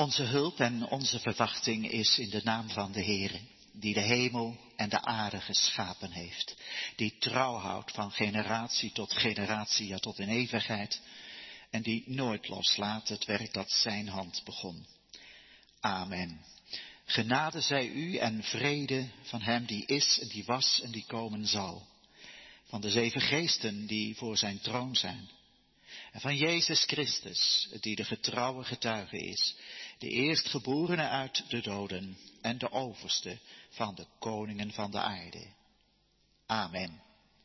Onze hulp en onze verwachting is in de naam van de Heere, die de hemel en de aarde geschapen heeft, die trouw houdt van generatie tot generatie, ja tot in eeuwigheid, en die nooit loslaat het werk dat zijn hand begon. Amen. Genade zij u en vrede van hem die is en die was en die komen zal, van de 7 geesten die voor zijn troon zijn, en van Jezus Christus, die de getrouwe getuige is, de eerstgeborene uit de doden en de overste van de koningen van de aarde. Amen.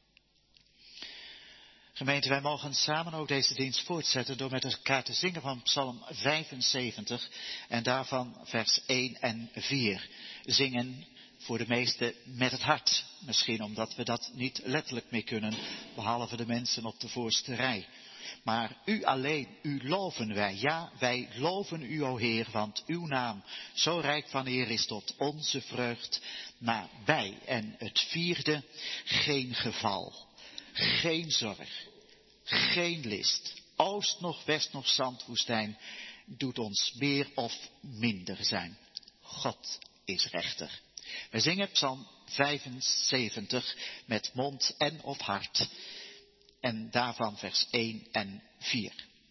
Gemeente, wij mogen samen ook deze dienst voortzetten door met elkaar te zingen van Psalm 75 en daarvan vers 1 en 4. Zingen voor de meesten met het hart, misschien omdat we dat niet letterlijk meer kunnen, behalve de mensen op de voorste rij. Maar u alleen, u loven wij. Ja, wij loven u, o Heer, want uw naam zo rijk van eer is tot onze vreugd nabij. En het 4e, geen geval, geen zorg, geen list. Oost nog, west nog, zandwoestijn, doet ons meer of minder zijn. God is rechter. Wij zingen Psalm 75 met mond en of hart. En daarvan vers 1 en 4.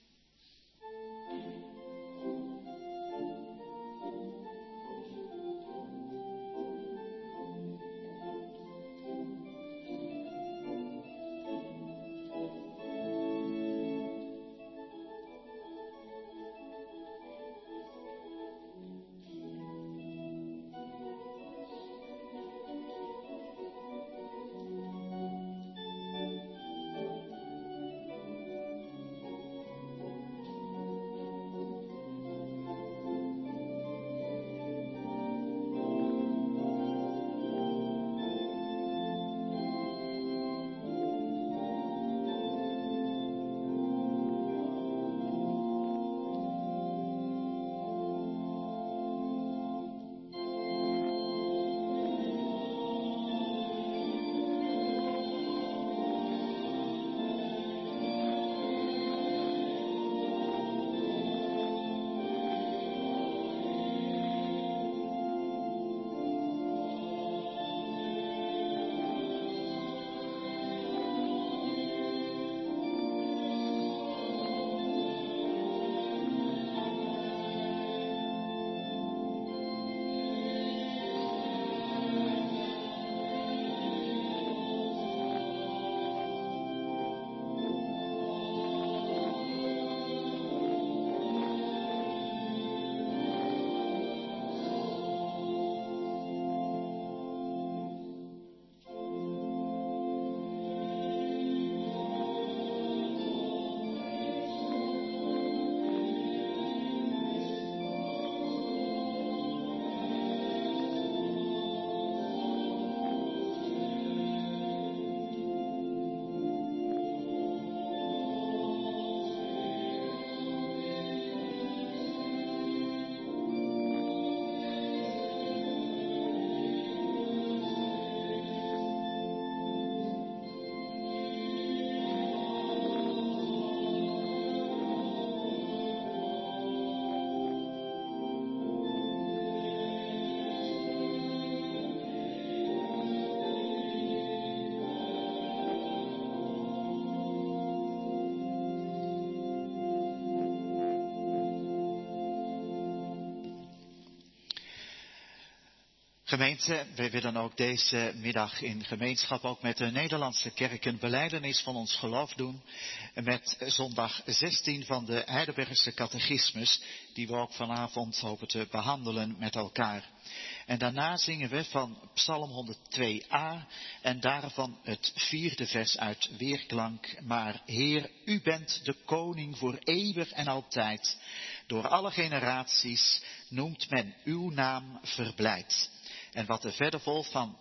Gemeente, wij willen ook deze middag in gemeenschap ook met de Nederlandse kerk een belijdenis van ons geloof doen. Met zondag 16 van de Heidelbergse catechismus, die we ook vanavond hopen te behandelen met elkaar. En daarna zingen we van Psalm 102a en daarvan het 4e vers uit weerklank. Maar Heer, u bent de koning voor eeuwig en altijd. Door alle generaties noemt men uw naam verblijd. En wat er verder volgt van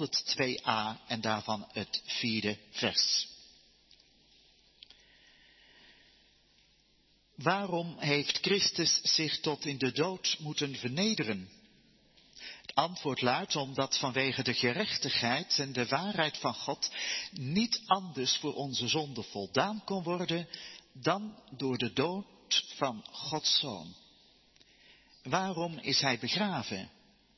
102a en daarvan het 4e vers. Waarom heeft Christus zich tot in de dood moeten vernederen? Het antwoord luidt omdat vanwege de gerechtigheid en de waarheid van God niet anders voor onze zonde voldaan kon worden dan door de dood van Gods Zoon. waarom is hij begraven?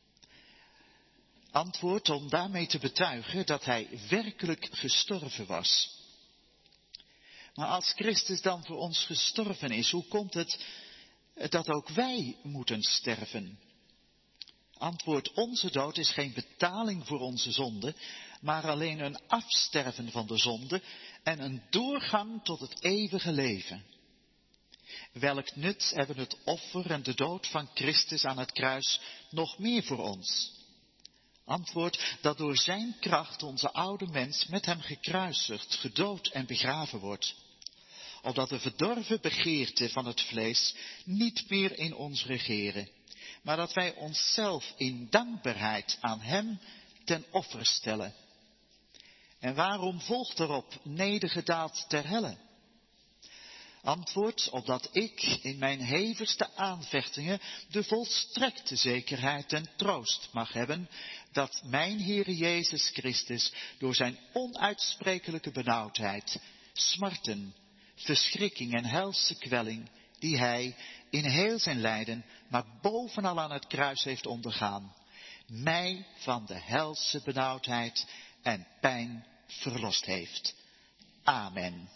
Antwoord, om daarmee te betuigen dat hij werkelijk gestorven was. Maar als Christus dan voor ons gestorven is, hoe komt het dat ook wij moeten sterven? Antwoord, onze dood is geen betaling voor onze zonde, maar alleen een afsterven van de zonde en een doorgang tot het eeuwige leven. Welk nut hebben het offer en de dood van Christus aan het kruis nog meer voor ons? Antwoord, dat door zijn kracht onze oude mens met hem gekruisigd, gedood en begraven wordt. Opdat de verdorven begeerten van het vlees niet meer in ons regeren, maar dat wij onszelf in dankbaarheid aan hem ten offer stellen. En waarom volgt erop nedergedaald ter helle? Antwoord, opdat ik in mijn hevigste aanvechtingen de volstrekte zekerheid en troost mag hebben dat mijn Heere Jezus Christus door zijn onuitsprekelijke benauwdheid, smarten, verschrikking en helse kwelling, die hij in heel zijn lijden, maar bovenal aan het kruis heeft ondergaan, mij van de helse benauwdheid en pijn verlost heeft. Amen.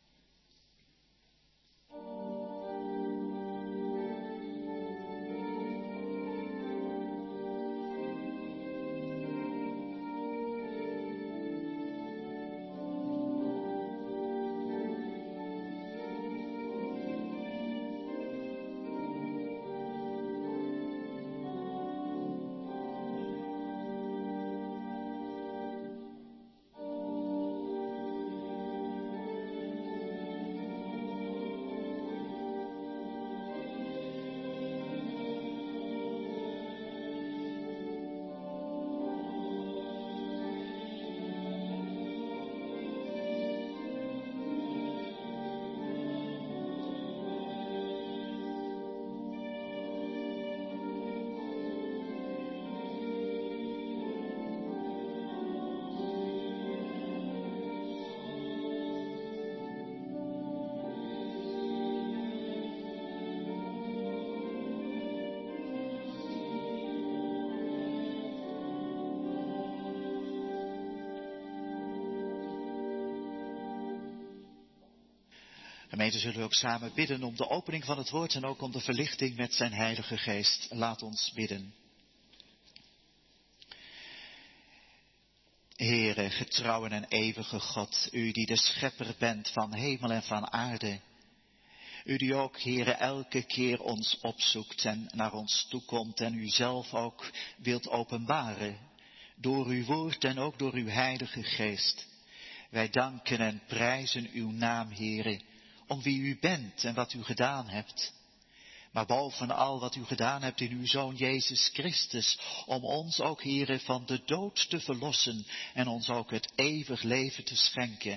Gemeente, zullen we ook samen bidden om de opening van het woord en ook om de verlichting met zijn Heilige Geest. Laat ons bidden. Heere, getrouwe en eeuwige God, u die de schepper bent van hemel en van aarde. U die ook, Heere, elke keer ons opzoekt en naar ons toekomt en u zelf ook wilt openbaren. Door uw woord en ook door uw Heilige Geest. Wij danken en prijzen uw naam, Heere, om wie u bent en wat u gedaan hebt. Maar bovenal wat u gedaan hebt in uw Zoon Jezus Christus, om ons ook, Heere, van de dood te verlossen en ons ook het eeuwig leven te schenken.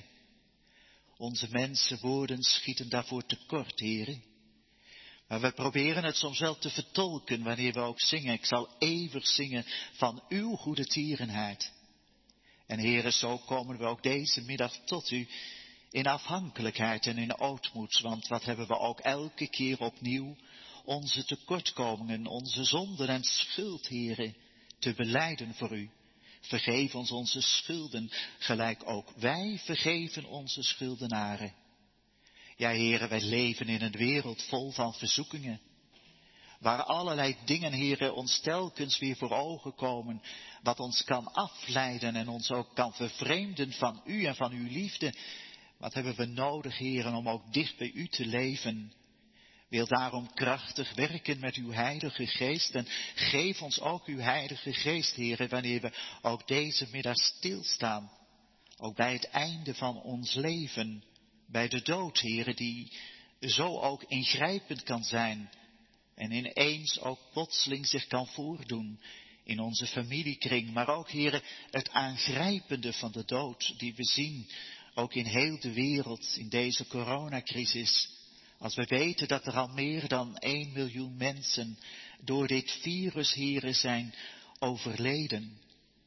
Onze mensenwoorden schieten daarvoor tekort, Heere. Maar we proberen het soms wel te vertolken wanneer we ook zingen. Ik zal eeuwig zingen van uw goede tierenheid. En Heere, zo komen we ook deze middag tot u in afhankelijkheid en in ootmoed. Want wat hebben we ook elke keer opnieuw? Onze tekortkomingen, onze zonden en schuld, Heere, te belijden voor u. Vergeef ons onze schulden, gelijk ook wij vergeven onze schuldenaren. Ja, Heere, wij leven in een wereld vol van verzoekingen, waar allerlei dingen, Heere, ons telkens weer voor ogen komen, wat ons kan afleiden en ons ook kan vervreemden van u en van uw liefde. Wat hebben we nodig, Heere, om ook dicht bij u te leven? Wil daarom krachtig werken met uw Heilige Geest en geef ons ook uw Heilige Geest, Heere, wanneer we ook deze middag stilstaan. Ook bij het einde van ons leven, bij de dood, Heere, die zo ook ingrijpend kan zijn en ineens ook plotseling zich kan voordoen in onze familiekring. Maar ook, Heere, het aangrijpende van de dood die we zien, ook in heel de wereld, in deze coronacrisis. Als we weten dat er al meer dan 1 miljoen mensen door dit virus, Heere, zijn overleden,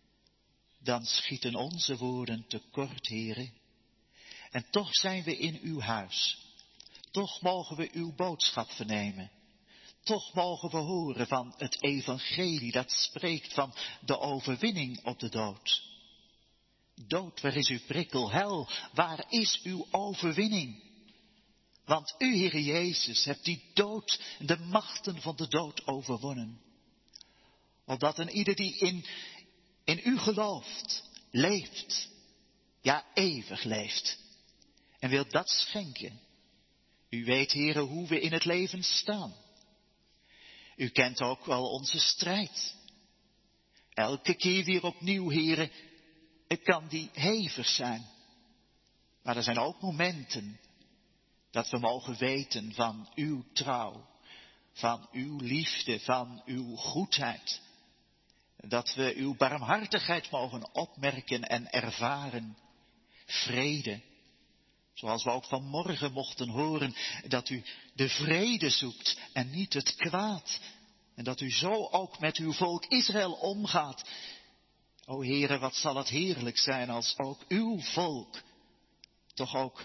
dan schieten onze woorden tekort, Heere. En toch zijn we in uw huis. Toch mogen we uw boodschap vernemen. toch mogen we horen van het evangelie dat spreekt van de overwinning op de dood. Dood, waar is uw prikkel? Hel, waar is uw overwinning? Want u, Heere Jezus, hebt die dood, de machten van de dood overwonnen. Opdat een ieder die in u gelooft, leeft, ja eeuwig leeft. En wil dat schenken. U weet, Heere, hoe we in het leven staan. U kent ook wel onze strijd. Elke keer weer opnieuw, Heere, kan die hevig zijn. Maar er zijn ook momenten dat we mogen weten van uw trouw, van uw liefde, van uw goedheid. Dat we uw barmhartigheid mogen opmerken en ervaren. Vrede. Zoals we ook vanmorgen mochten horen dat u de vrede zoekt en niet het kwaad. En dat u zo ook met uw volk Israël omgaat. O Heere, wat zal het heerlijk zijn als ook uw volk toch ook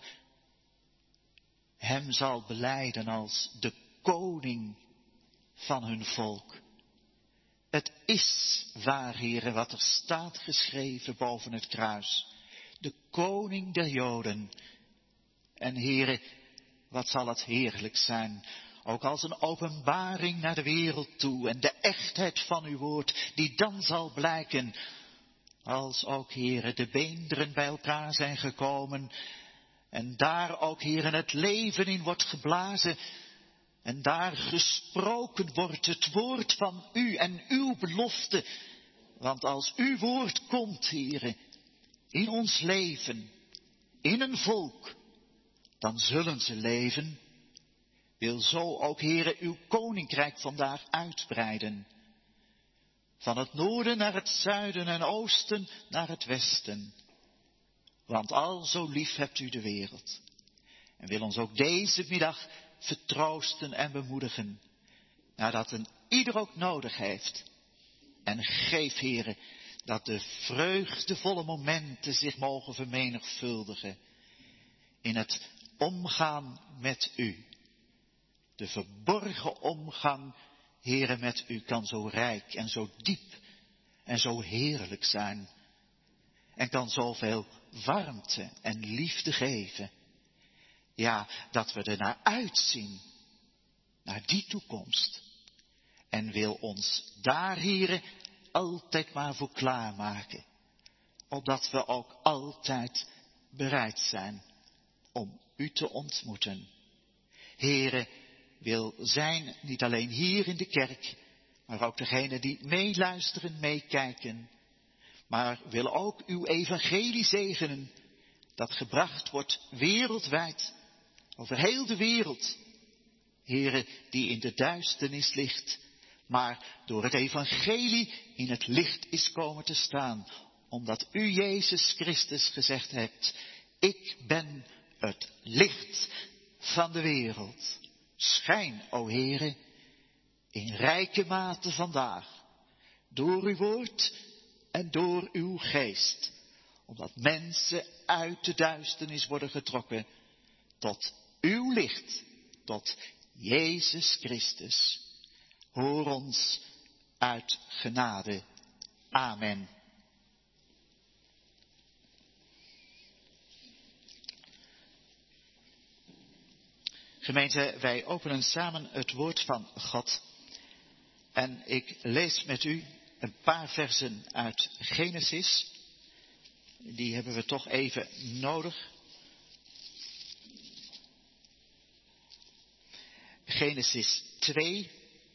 hem zal belijden als de koning van hun volk. Het is waar, Heere, wat er staat geschreven boven het kruis. De koning der Joden. En Heere, wat zal het heerlijk zijn, ook als een openbaring naar de wereld toe en de echtheid van uw woord, die dan zal blijken, als ook, Heere, de beenderen bij elkaar zijn gekomen en daar ook, Heere, het leven in wordt geblazen en daar gesproken wordt het woord van u en uw belofte. Want als uw woord komt, Heere, in ons leven, in een volk, dan zullen ze leven. Wil zo ook, Heere, uw koninkrijk vandaag uitbreiden. Van het noorden naar het zuiden en oosten naar het westen. Want al zo lief hebt u de wereld. En wil ons ook deze middag vertroosten en bemoedigen. Nadat een ieder ook nodig heeft. En geef, Heere, dat de vreugdevolle momenten zich mogen vermenigvuldigen. In het omgaan met u. De verborgen omgang, Heere, met u kan zo rijk en zo diep en zo heerlijk zijn. En kan zoveel warmte en liefde geven. Ja, dat we er naar uitzien, naar die toekomst. En wil ons daar, Heere, altijd maar voor klaarmaken. Opdat we ook altijd bereid zijn om u te ontmoeten. Heere, wil zijn niet alleen hier in de kerk, maar ook degenen die meeluisteren, meekijken. Maar wil ook uw evangelie zegenen, dat gebracht wordt wereldwijd, over heel de wereld. Heere, die in de duisternis ligt, maar door het evangelie in het licht is komen te staan. Omdat u, Jezus Christus, gezegd hebt, ik ben het licht van de wereld. Schijn, o Heere, in rijke mate vandaag, door uw woord en door uw geest, omdat mensen uit de duisternis worden getrokken tot uw licht, tot Jezus Christus. Hoor ons uit genade. Amen. Gemeente, wij openen samen het woord van God. En ik lees met u een paar versen uit Genesis. Die hebben we toch even nodig. Genesis 2,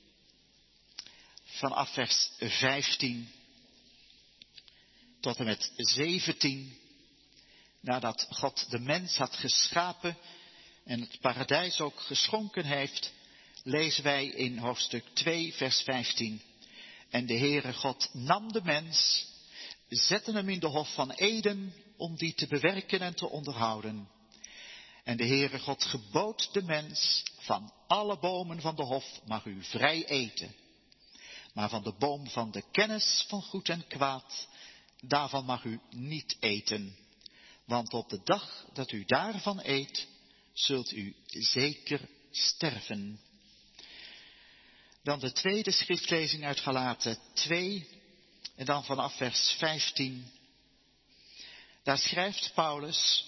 vanaf vers 15 tot en met 17. Nadat God de mens had geschapen en het paradijs ook geschonken heeft, lezen wij in hoofdstuk 2, vers 15. En de Heere God nam de mens, zette hem in de hof van Eden om die te bewerken en te onderhouden. En de Heere God gebood de mens, van alle bomen van de hof mag u vrij eten. Maar van de boom van de kennis van goed en kwaad, daarvan mag u niet eten. Want op de dag dat u daarvan eet, zult u zeker sterven. Dan de tweede schriftlezing uit Galaten 2 en dan vanaf vers 15. Daar schrijft Paulus: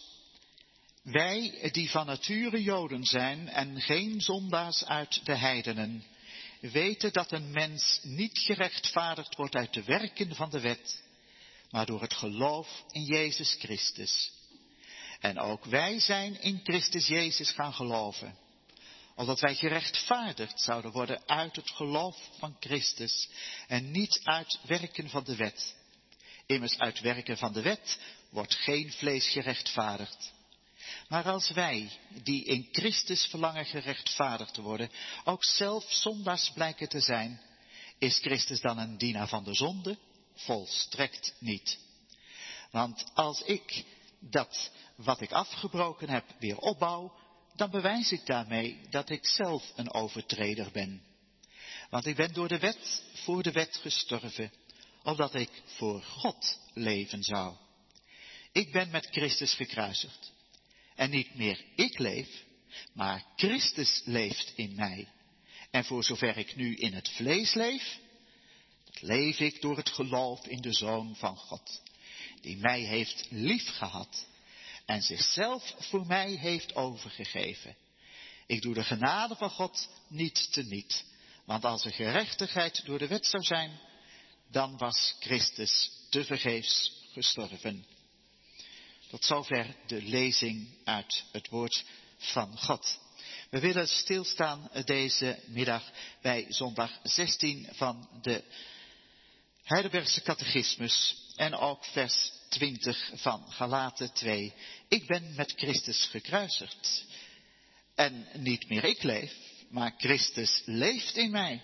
wij die van nature Joden zijn en geen zondaars uit de heidenen, weten dat een mens niet gerechtvaardigd wordt uit de werken van de wet, maar door het geloof in Jezus Christus. En ook wij zijn in Christus Jezus gaan geloven, opdat wij gerechtvaardigd zouden worden uit het geloof van Christus en niet uit werken van de wet. Immers uit werken van de wet wordt geen vlees gerechtvaardigd. Maar als wij, die in Christus verlangen gerechtvaardigd te worden, ook zelf zondaars blijken te zijn, is Christus dan een dienaar van de zonde? Volstrekt niet. Want als ik dat wat ik afgebroken heb weer opbouw, dan bewijs ik daarmee dat ik zelf een overtreder ben. Want ik ben door de wet voor de wet gestorven, opdat ik voor God leven zou. Ik ben met Christus gekruisigd. En niet meer ik leef, maar Christus leeft in mij. En voor zover ik nu in het vlees leef, dat leef ik door het geloof in de Zoon van God, die mij heeft liefgehad en zichzelf voor mij heeft overgegeven. Ik doe de genade van God niet teniet, want als er gerechtigheid door de wet zou zijn, dan was Christus tevergeefs gestorven. Tot zover de lezing uit het woord van God. We willen stilstaan deze middag bij zondag 16 van de Heidelbergse catechismus en ook vers 20 van Galaten 2. Ik ben met Christus gekruisigd. En niet meer ik leef, maar Christus leeft in mij.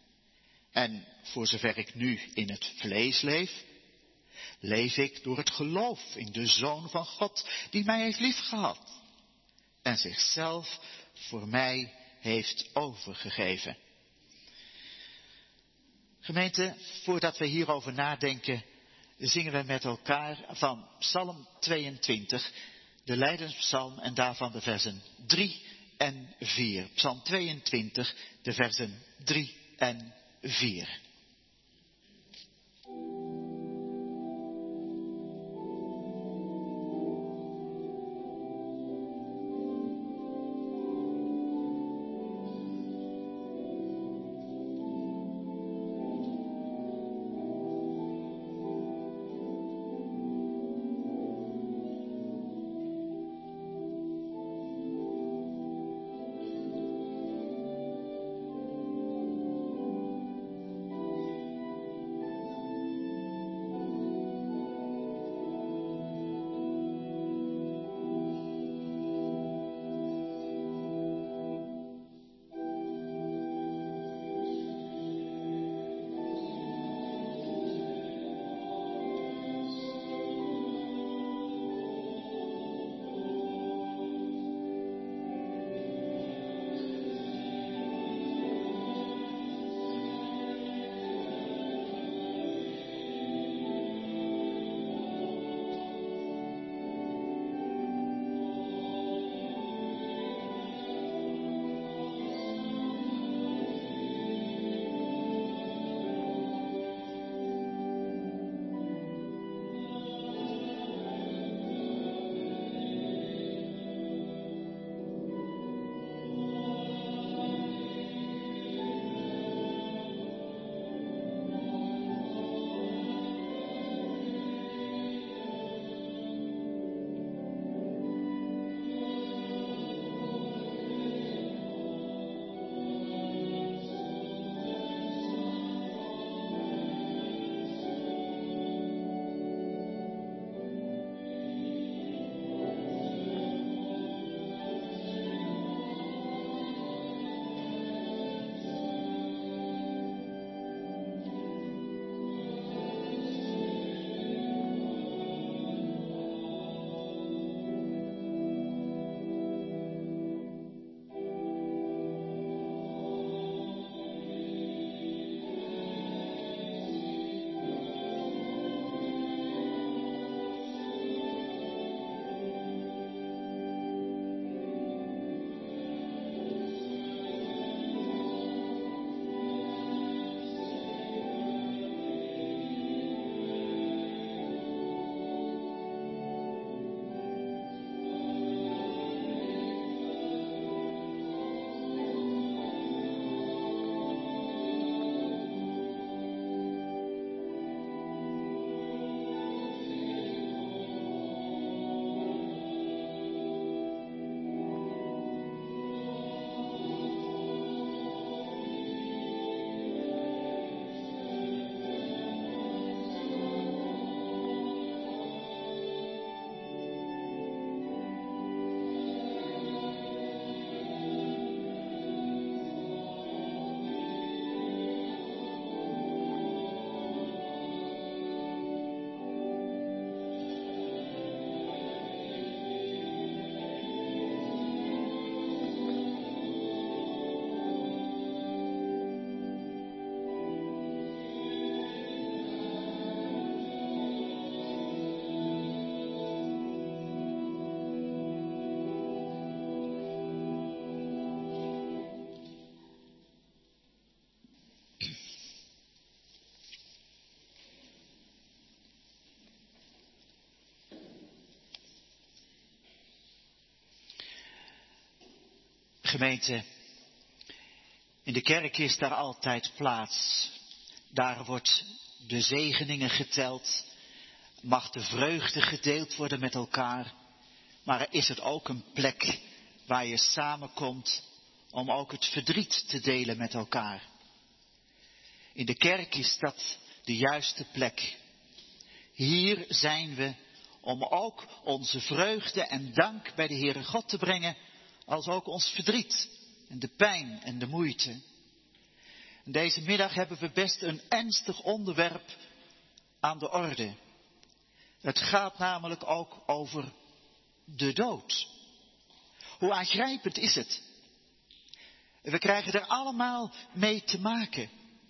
En voor zover ik nu in het vlees leef, leef ik door het geloof in de Zoon van God, die mij heeft liefgehad en zichzelf voor mij heeft overgegeven. Gemeente, voordat we hierover nadenken, zingen we met elkaar van Psalm 22, de Lijdenspsalm en daarvan de versen 3 en 4. Psalm 22, de versen 3 en 4. Gemeente, in de kerk is daar altijd plaats. Daar wordt de zegeningen geteld. Mag de vreugde gedeeld worden met elkaar. Maar is het ook een plek waar je samenkomt om ook het verdriet te delen met elkaar. In de kerk is dat de juiste plek. Hier zijn we om ook onze vreugde en dank bij de Heere God te brengen, als ook ons verdriet en de pijn en de moeite. En deze middag hebben we best een ernstig onderwerp aan de orde. Het gaat namelijk ook over de dood. Hoe aangrijpend is het? We krijgen er allemaal mee te maken.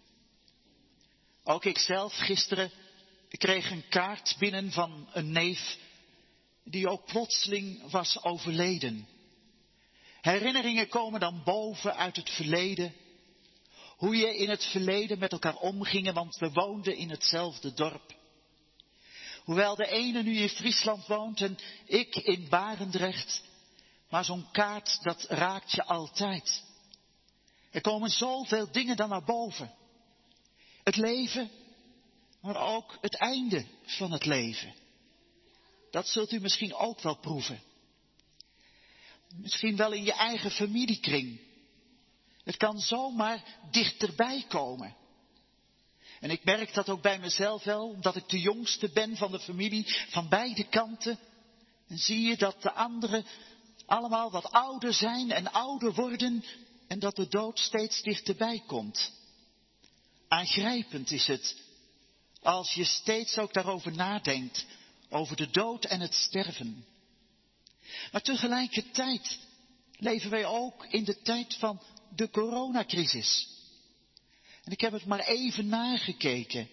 Ook ikzelf gisteren kreeg een kaart binnen van een neef die ook plotseling was overleden. Herinneringen komen dan boven uit het verleden. Hoe je in het verleden met elkaar omgingen, want we woonden in hetzelfde dorp. Hoewel de ene nu in Friesland woont en ik in Barendrecht. Maar zo'n kaart, dat raakt je altijd. Er komen zoveel dingen dan naar boven. Het leven, maar ook het einde van het leven. Dat zult u misschien ook wel proeven. Misschien wel in je eigen familiekring. Het kan zomaar dichterbij komen. En ik merk dat ook bij mezelf wel, omdat ik de jongste ben van de familie, van beide kanten. En zie je dat de anderen allemaal wat ouder zijn en ouder worden en dat de dood steeds dichterbij komt. Aangrijpend is het als je steeds ook daarover nadenkt, over de dood en het sterven. Maar tegelijkertijd leven wij ook in de tijd van de coronacrisis. En ik heb het maar even nagekeken.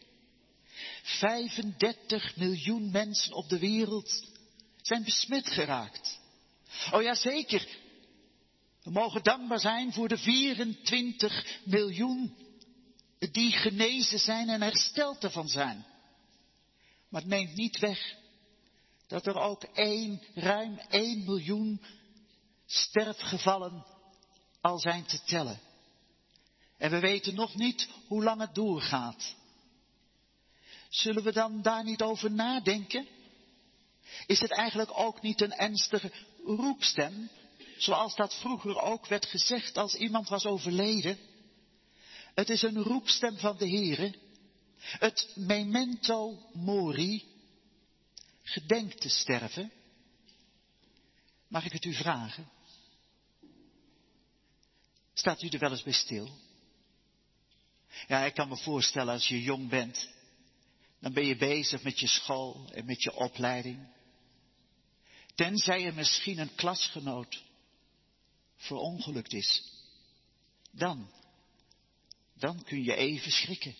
35 miljoen mensen op de wereld zijn besmet geraakt. Oh ja, zeker. We mogen dankbaar zijn voor de 24 miljoen die genezen zijn en hersteld ervan zijn. Maar het neemt niet weg dat er ook ruim 1 miljoen sterfgevallen al zijn te tellen. En we weten nog niet hoe lang het doorgaat. Zullen we dan daar niet over nadenken? Is het eigenlijk ook niet een ernstige roepstem, zoals dat vroeger ook werd gezegd als iemand was overleden? Het is een roepstem van de Heere. Het memento mori. Gedenk te sterven. Mag ik het u vragen? Staat u er wel eens bij stil? Ja, ik kan me voorstellen als je jong bent. Dan ben je bezig met je school en met je opleiding. Tenzij er misschien een klasgenoot verongelukt is. Dan kun je even schrikken.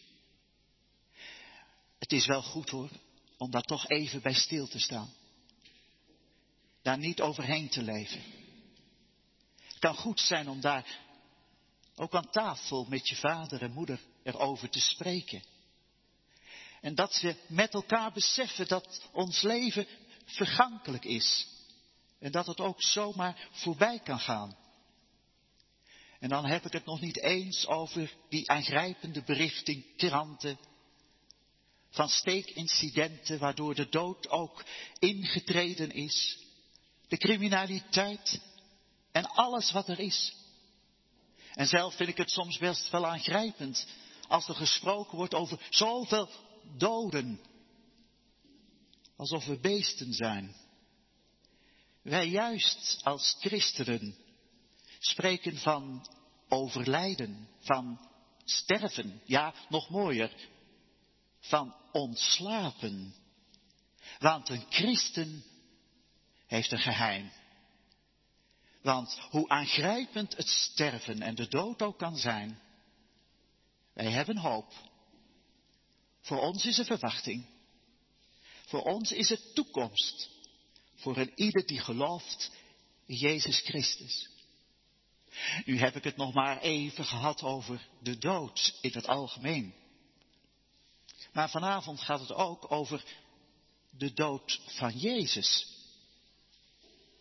Het is wel goed hoor, om daar toch even bij stil te staan. Daar niet overheen te leven. Het kan goed zijn om daar ook aan tafel met je vader en moeder erover te spreken. En dat we met elkaar beseffen dat ons leven vergankelijk is. En dat het ook zomaar voorbij kan gaan. En dan heb ik het nog niet eens over die aangrijpende berichten in kranten. Van steekincidenten waardoor de dood ook ingetreden is. De criminaliteit en alles wat er is. En zelf vind ik het soms best wel aangrijpend als er gesproken wordt over zoveel doden. Alsof we beesten zijn. Wij juist als christenen spreken van overlijden, van sterven. Ja, nog mooier, van ontslapen. Want een christen heeft een geheim. Want hoe aangrijpend het sterven en de dood ook kan zijn, wij hebben hoop. Voor ons is er verwachting. Voor ons is er toekomst. Voor een ieder die gelooft in Jezus Christus. Nu heb ik het nog maar even gehad over de dood in het algemeen. Maar vanavond gaat het ook over de dood van Jezus.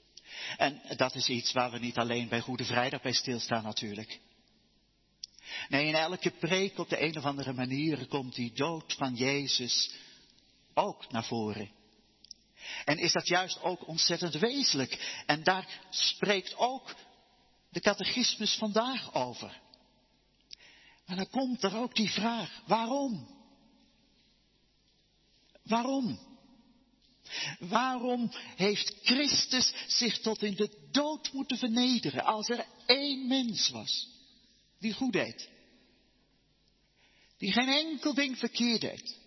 En dat is iets waar we niet alleen bij Goede Vrijdag bij stilstaan natuurlijk. Nee, in elke preek op de een of andere manier komt die dood van Jezus ook naar voren. En is dat juist ook ontzettend wezenlijk. En daar spreekt ook de catechismus vandaag over. Maar dan komt er ook die vraag, waarom? Waarom? Waarom heeft Christus zich tot in de dood moeten vernederen als er één mens was die goed deed? Die geen enkel ding verkeerd deed.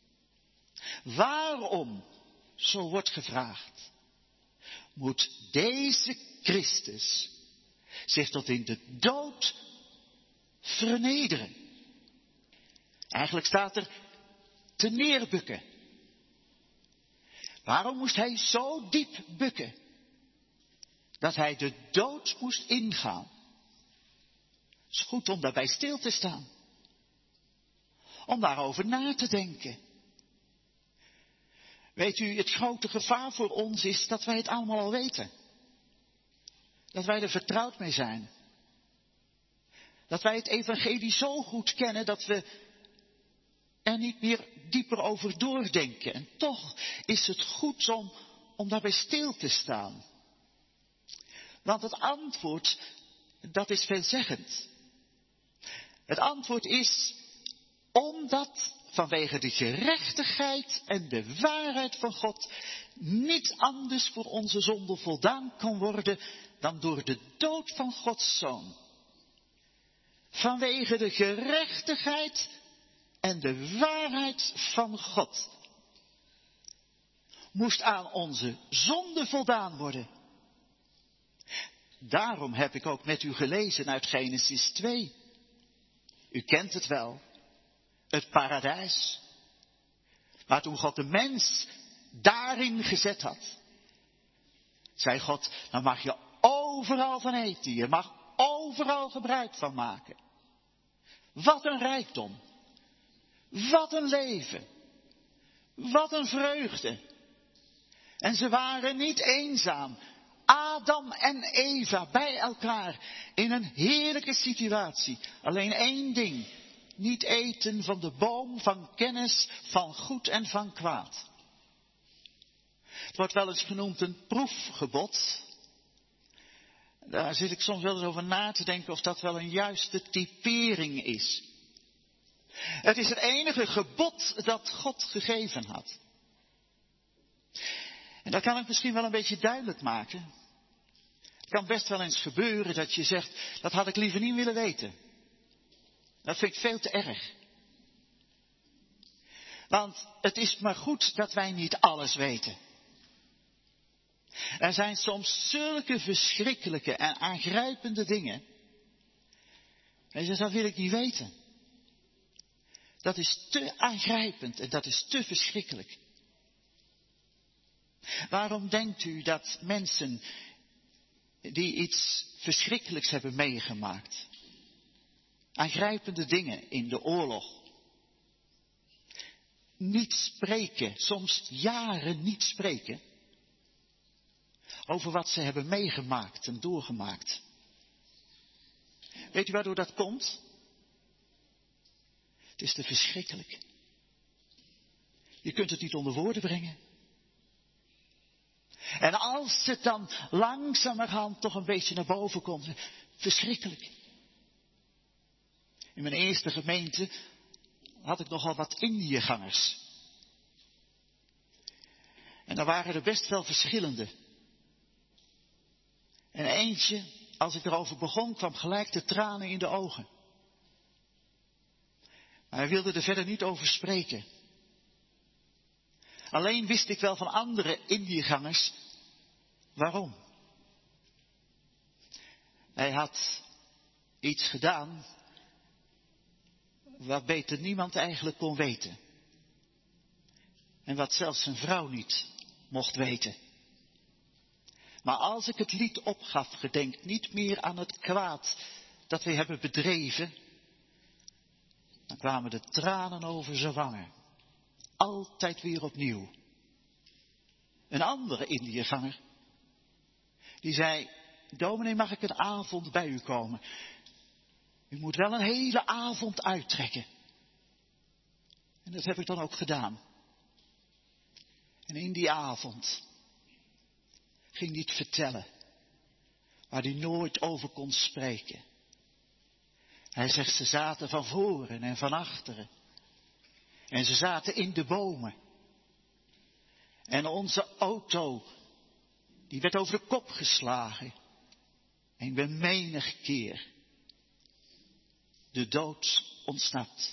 Waarom, zo wordt gevraagd, moet deze Christus zich tot in de dood vernederen? Eigenlijk staat er te neerbukken. Waarom moest hij zo diep bukken dat hij de dood moest ingaan? Het is goed om daarbij stil te staan. Om daarover na te denken. Weet u, het grote gevaar voor ons is dat wij het allemaal al weten. Dat wij er vertrouwd mee zijn. Dat wij het evangelie zo goed kennen dat we er niet meer dieper over doordenken. En toch is het goed om daarbij stil te staan. Want het antwoord, dat is veelzeggend. Het antwoord is omdat vanwege de gerechtigheid en de waarheid van God niet anders voor onze zonde voldaan kan worden dan door de dood van Gods Zoon. Vanwege de gerechtigheid en de waarheid van God moest aan onze zonde voldaan worden. Daarom heb ik ook met u gelezen uit Genesis 2. U kent het wel. Het paradijs. Maar toen God de mens daarin gezet had, zei God, dan mag je overal van eten. Je mag overal gebruik van maken. Wat een rijkdom. Wat een leven. Wat een vreugde. En ze waren niet eenzaam. Adam en Eva bij elkaar in een heerlijke situatie. Alleen één ding. Niet eten van de boom van kennis van goed en van kwaad. Het wordt wel eens genoemd een proefgebod. Daar zit ik soms wel eens over na te denken of dat wel een juiste typering is. Het is het enige gebod dat God gegeven had. En dat kan ik misschien wel een beetje duidelijk maken. Het kan best wel eens gebeuren dat je zegt, dat had ik liever niet willen weten. Dat vind ik veel te erg. Want het is maar goed dat wij niet alles weten. Er zijn soms zulke verschrikkelijke en aangrijpende dingen. En je zegt, dat wil ik niet weten. Dat is te aangrijpend en dat is te verschrikkelijk. Waarom denkt u dat mensen die iets verschrikkelijks hebben meegemaakt, aangrijpende dingen in de oorlog, niet spreken, soms jaren niet spreken, over wat ze hebben meegemaakt en doorgemaakt? Weet u waardoor dat komt? Het is te verschrikkelijk. Je kunt het niet onder woorden brengen. En als het dan langzamerhand toch een beetje naar boven komt, verschrikkelijk. In mijn eerste gemeente had ik nogal wat Indiëgangers. En daar waren er best wel verschillende. En eentje, als ik erover begon, kwam gelijk de tranen in de ogen. Maar hij wilde er verder niet over spreken. Alleen wist ik wel van andere Indiëgangers waarom. Hij had iets gedaan wat beter niemand eigenlijk kon weten. En wat zelfs zijn vrouw niet mocht weten. Maar als ik het lied opgaf, gedenk niet meer aan het kwaad dat we hebben bedreven, dan kwamen de tranen over zijn wangen. Altijd weer opnieuw. Een andere Indiëganger, Die zei, dominee, mag ik een avond bij u komen? U moet wel een hele avond uittrekken. En dat heb ik dan ook gedaan. En in die avond ging hij het vertellen. Waar hij nooit over kon spreken. Hij zegt, ze zaten van voren en van achteren. En ze zaten in de bomen. En onze auto, die werd over de kop geslagen. En ik ben menig keer de dood ontsnapt.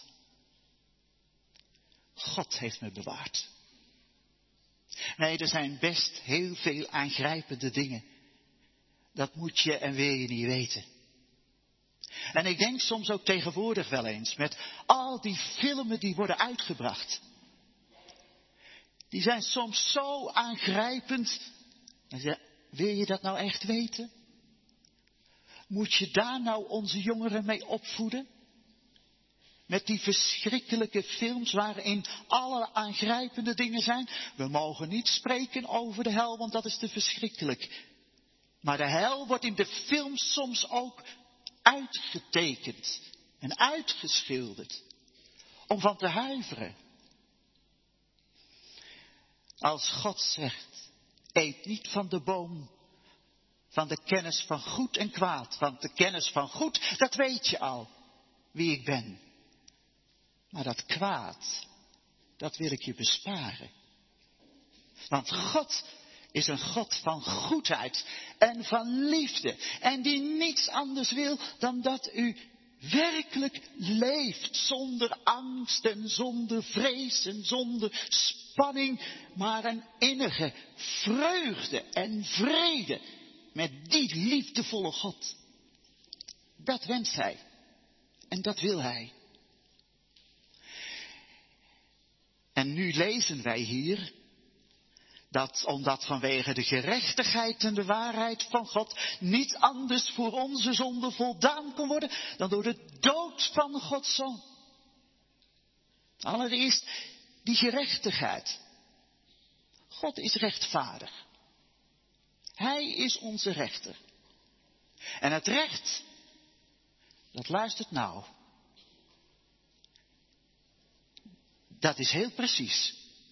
God heeft me bewaard. Nee, er zijn best heel veel aangrijpende dingen. Dat moet je en wil je niet weten. En ik denk soms ook tegenwoordig wel eens, met al die filmen die worden uitgebracht. Die zijn soms zo aangrijpend. En wil je dat nou echt weten? Moet je daar nou onze jongeren mee opvoeden? Met die verschrikkelijke films waarin alle aangrijpende dingen zijn. We mogen niet spreken over de hel, want dat is te verschrikkelijk. Maar de hel wordt in de film soms ook uitgetekend en uitgeschilderd. Om van te huiveren. Als God zegt, eet niet van de boom van de kennis van goed en kwaad. Want de kennis van goed, dat weet je al, wie ik ben. Maar dat kwaad, dat wil ik je besparen. Want God is een God van goedheid en van liefde. En die niets anders wil dan dat u werkelijk leeft. Zonder angst en zonder vrees en zonder spanning. Maar een innige vreugde en vrede met die liefdevolle God. Dat wenst hij. En dat wil hij. En nu lezen wij hier dat omdat vanwege de gerechtigheid en de waarheid van God niet anders voor onze zonde voldaan kon worden dan door de dood van Gods Zoon. Allereerst die gerechtigheid. God is rechtvaardig. Hij is onze rechter. En het recht, dat luistert nou. Dat is heel precies.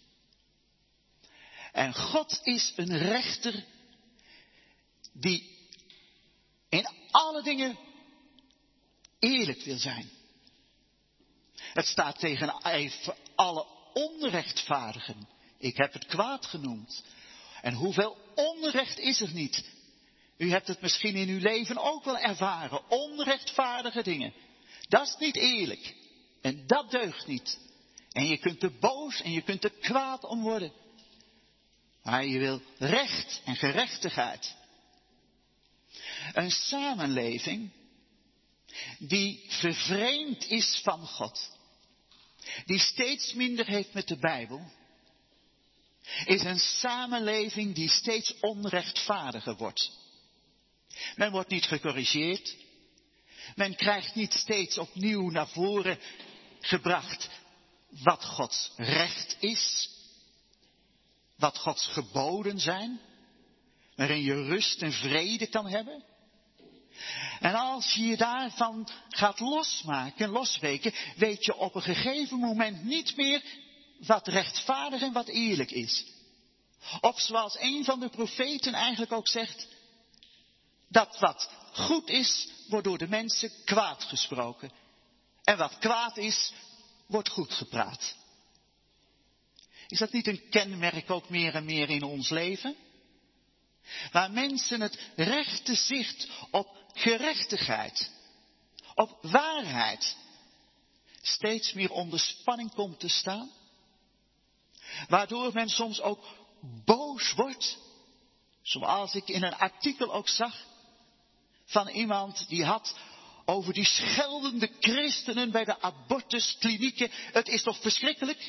En God is een rechter die in alle dingen eerlijk wil zijn. Het staat tegen alle onrechtvaardigen. Ik heb het kwaad genoemd. En hoeveel onrecht is er niet? U hebt het misschien in uw leven ook wel ervaren. Onrechtvaardige dingen. Dat is niet eerlijk. En dat deugt niet. En je kunt er boos en je kunt er kwaad om worden. Maar je wil recht en gerechtigheid. Een samenleving die vervreemd is van God. Die steeds minder heeft met de Bijbel. Is een samenleving die steeds onrechtvaardiger wordt. Men wordt niet gecorrigeerd. Men krijgt niet steeds opnieuw naar voren gebracht wat Gods recht is. Wat Gods geboden zijn. Waarin je rust en vrede kan hebben. En als je je daarvan gaat losmaken, losweken, weet je op een gegeven moment niet meer wat rechtvaardig en wat eerlijk is. Of zoals een van de profeten eigenlijk ook zegt, dat wat goed is, wordt door de mensen kwaad gesproken. En wat kwaad is, wordt goed gepraat. Is dat niet een kenmerk ook meer en meer in ons leven? Waar mensen het rechte zicht op gerechtigheid, op waarheid, steeds meer onder spanning komt te staan. Waardoor men soms ook boos wordt. Zoals ik in een artikel ook zag. Van iemand die had over die scheldende christenen bij de abortusklinieken. Het is toch verschrikkelijk?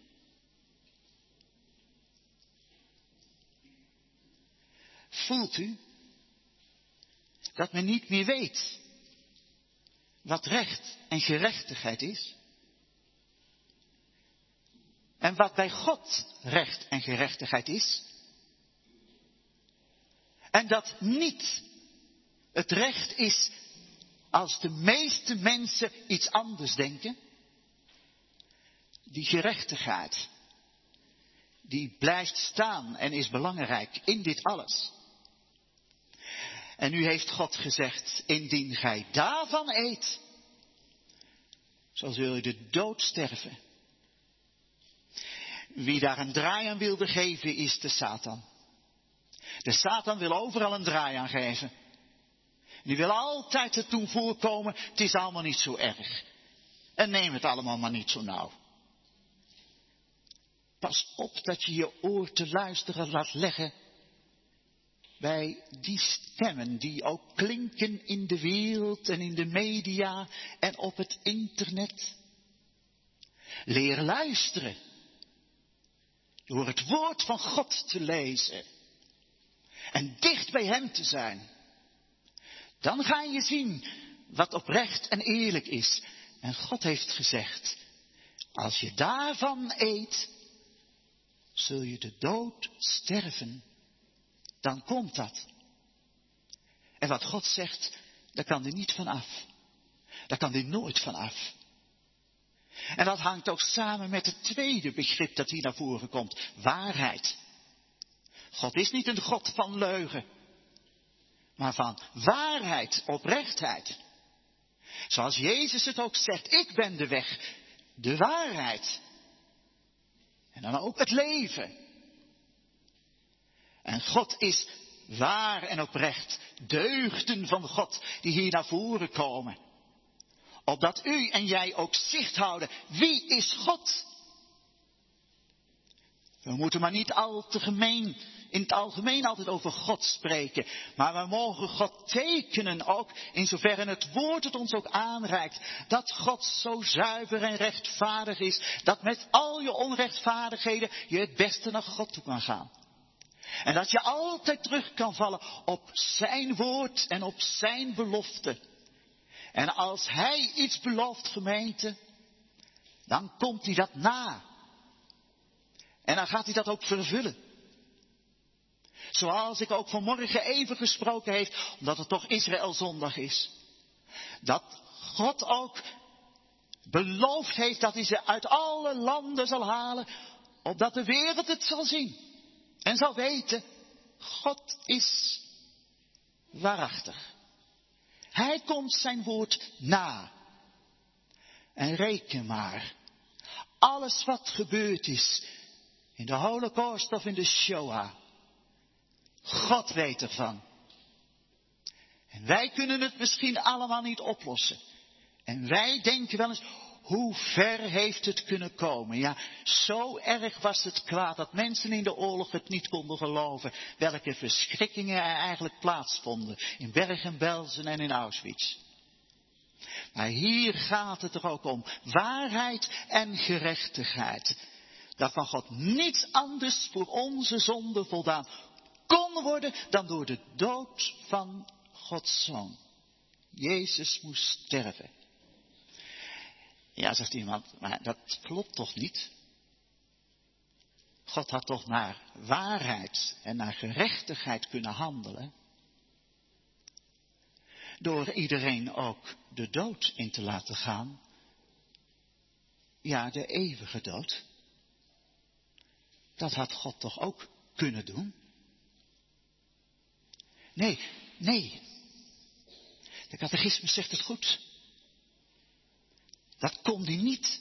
Voelt u dat men niet meer weet wat recht en gerechtigheid is? En wat bij God recht en gerechtigheid is? En dat niet het recht is als de meeste mensen iets anders denken. Die gerechtigheid, die blijft staan en is belangrijk in dit alles. En nu heeft God gezegd, indien gij daarvan eet, zo zul je de dood sterven. Wie daar een draai aan wilde geven, is de Satan. De Satan wil overal een draai aan geven. Die wil altijd het doen voorkomen, het is allemaal niet zo erg. En neem het allemaal maar niet zo nauw. Pas op dat je je oor te luisteren laat leggen bij die stemmen die ook klinken in de wereld en in de media en op het internet. Leer luisteren door het woord van God te lezen en dicht bij hem te zijn. Dan ga je zien wat oprecht en eerlijk is. En God heeft gezegd, als je daarvan eet, zul je de dood sterven. Dan komt dat. En wat God zegt, daar kan hij niet van af. Daar kan hij nooit van af. En dat hangt ook samen met het tweede begrip dat hier naar voren komt. Waarheid. God is niet een God van leugen. Maar van waarheid, oprechtheid. Zoals Jezus het ook zegt, ik ben de weg, de waarheid. En dan ook het leven. En God is waar en oprecht. Deugden van God die hier naar voren komen. Opdat u en jij ook zicht houden. Wie is God? We moeten maar niet al te gemeen, in het algemeen altijd over God spreken. Maar we mogen God tekenen ook, in zoverre het woord het ons ook aanreikt. Dat God zo zuiver en rechtvaardig is. Dat met al je onrechtvaardigheden je het beste naar God toe kan gaan. En dat je altijd terug kan vallen op zijn woord en op zijn belofte. En als hij iets belooft, gemeente, dan komt hij dat na. En dan gaat hij dat ook vervullen. Zoals ik ook vanmorgen even gesproken heeft, omdat het toch Israëlzondag is. Dat God ook beloofd heeft dat hij ze uit alle landen zal halen, opdat de wereld het zal zien. En zal weten, God is waarachtig. Hij komt zijn woord na. En reken maar, alles wat gebeurd is in de Holocaust of in de Shoah, God weet ervan. En wij kunnen het misschien allemaal niet oplossen. En wij denken wel eens, hoe ver heeft het kunnen komen? Ja, zo erg was het kwaad dat mensen in de oorlog het niet konden geloven. Welke verschrikkingen er eigenlijk plaatsvonden. In Bergen-Belsen en in Auschwitz. Maar hier gaat het er ook om. Waarheid en gerechtigheid. Dat van God niets anders voor onze zonde voldaan kon worden dan door de dood van Gods Zoon. Jezus moest sterven. Ja, zegt iemand, maar dat klopt toch niet? God had toch naar waarheid en naar gerechtigheid kunnen handelen? Door iedereen ook de dood in te laten gaan. Ja, de eeuwige dood. Dat had God toch ook kunnen doen? Nee. De catechismus zegt het goed. Dat kon hij niet.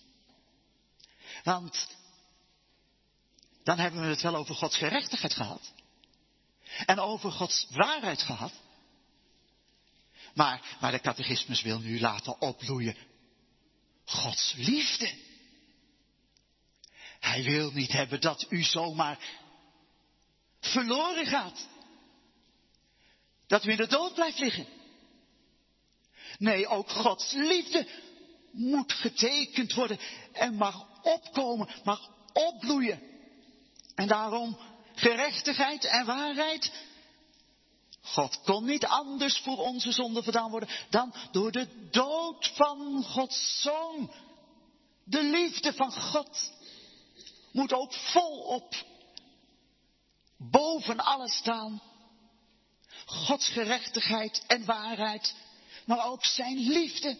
Want dan hebben we het wel over Gods gerechtigheid gehad. En over Gods waarheid gehad. Maar de catechismus wil nu laten opbloeien Gods liefde. Hij wil niet hebben dat u zomaar verloren gaat. Dat u in de dood blijft liggen. Nee, ook Gods liefde moet getekend worden en mag opkomen, mag opbloeien. En daarom gerechtigheid en waarheid. God kon niet anders voor onze zonde verdaan worden dan door de dood van Gods Zoon. De liefde van God moet ook volop boven alles staan. Gods gerechtigheid en waarheid, maar ook zijn liefde.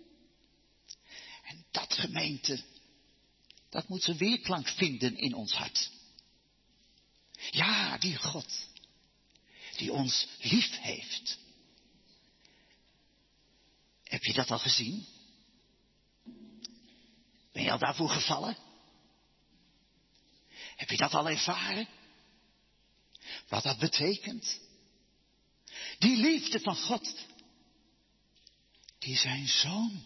En dat, gemeente, dat moet zijn weerklank vinden in ons hart. Ja, die God, die ons lief heeft. Heb je dat al gezien? Ben je al daarvoor gevallen? Heb je dat al ervaren? Wat dat betekent? Die liefde van God, die zijn zoon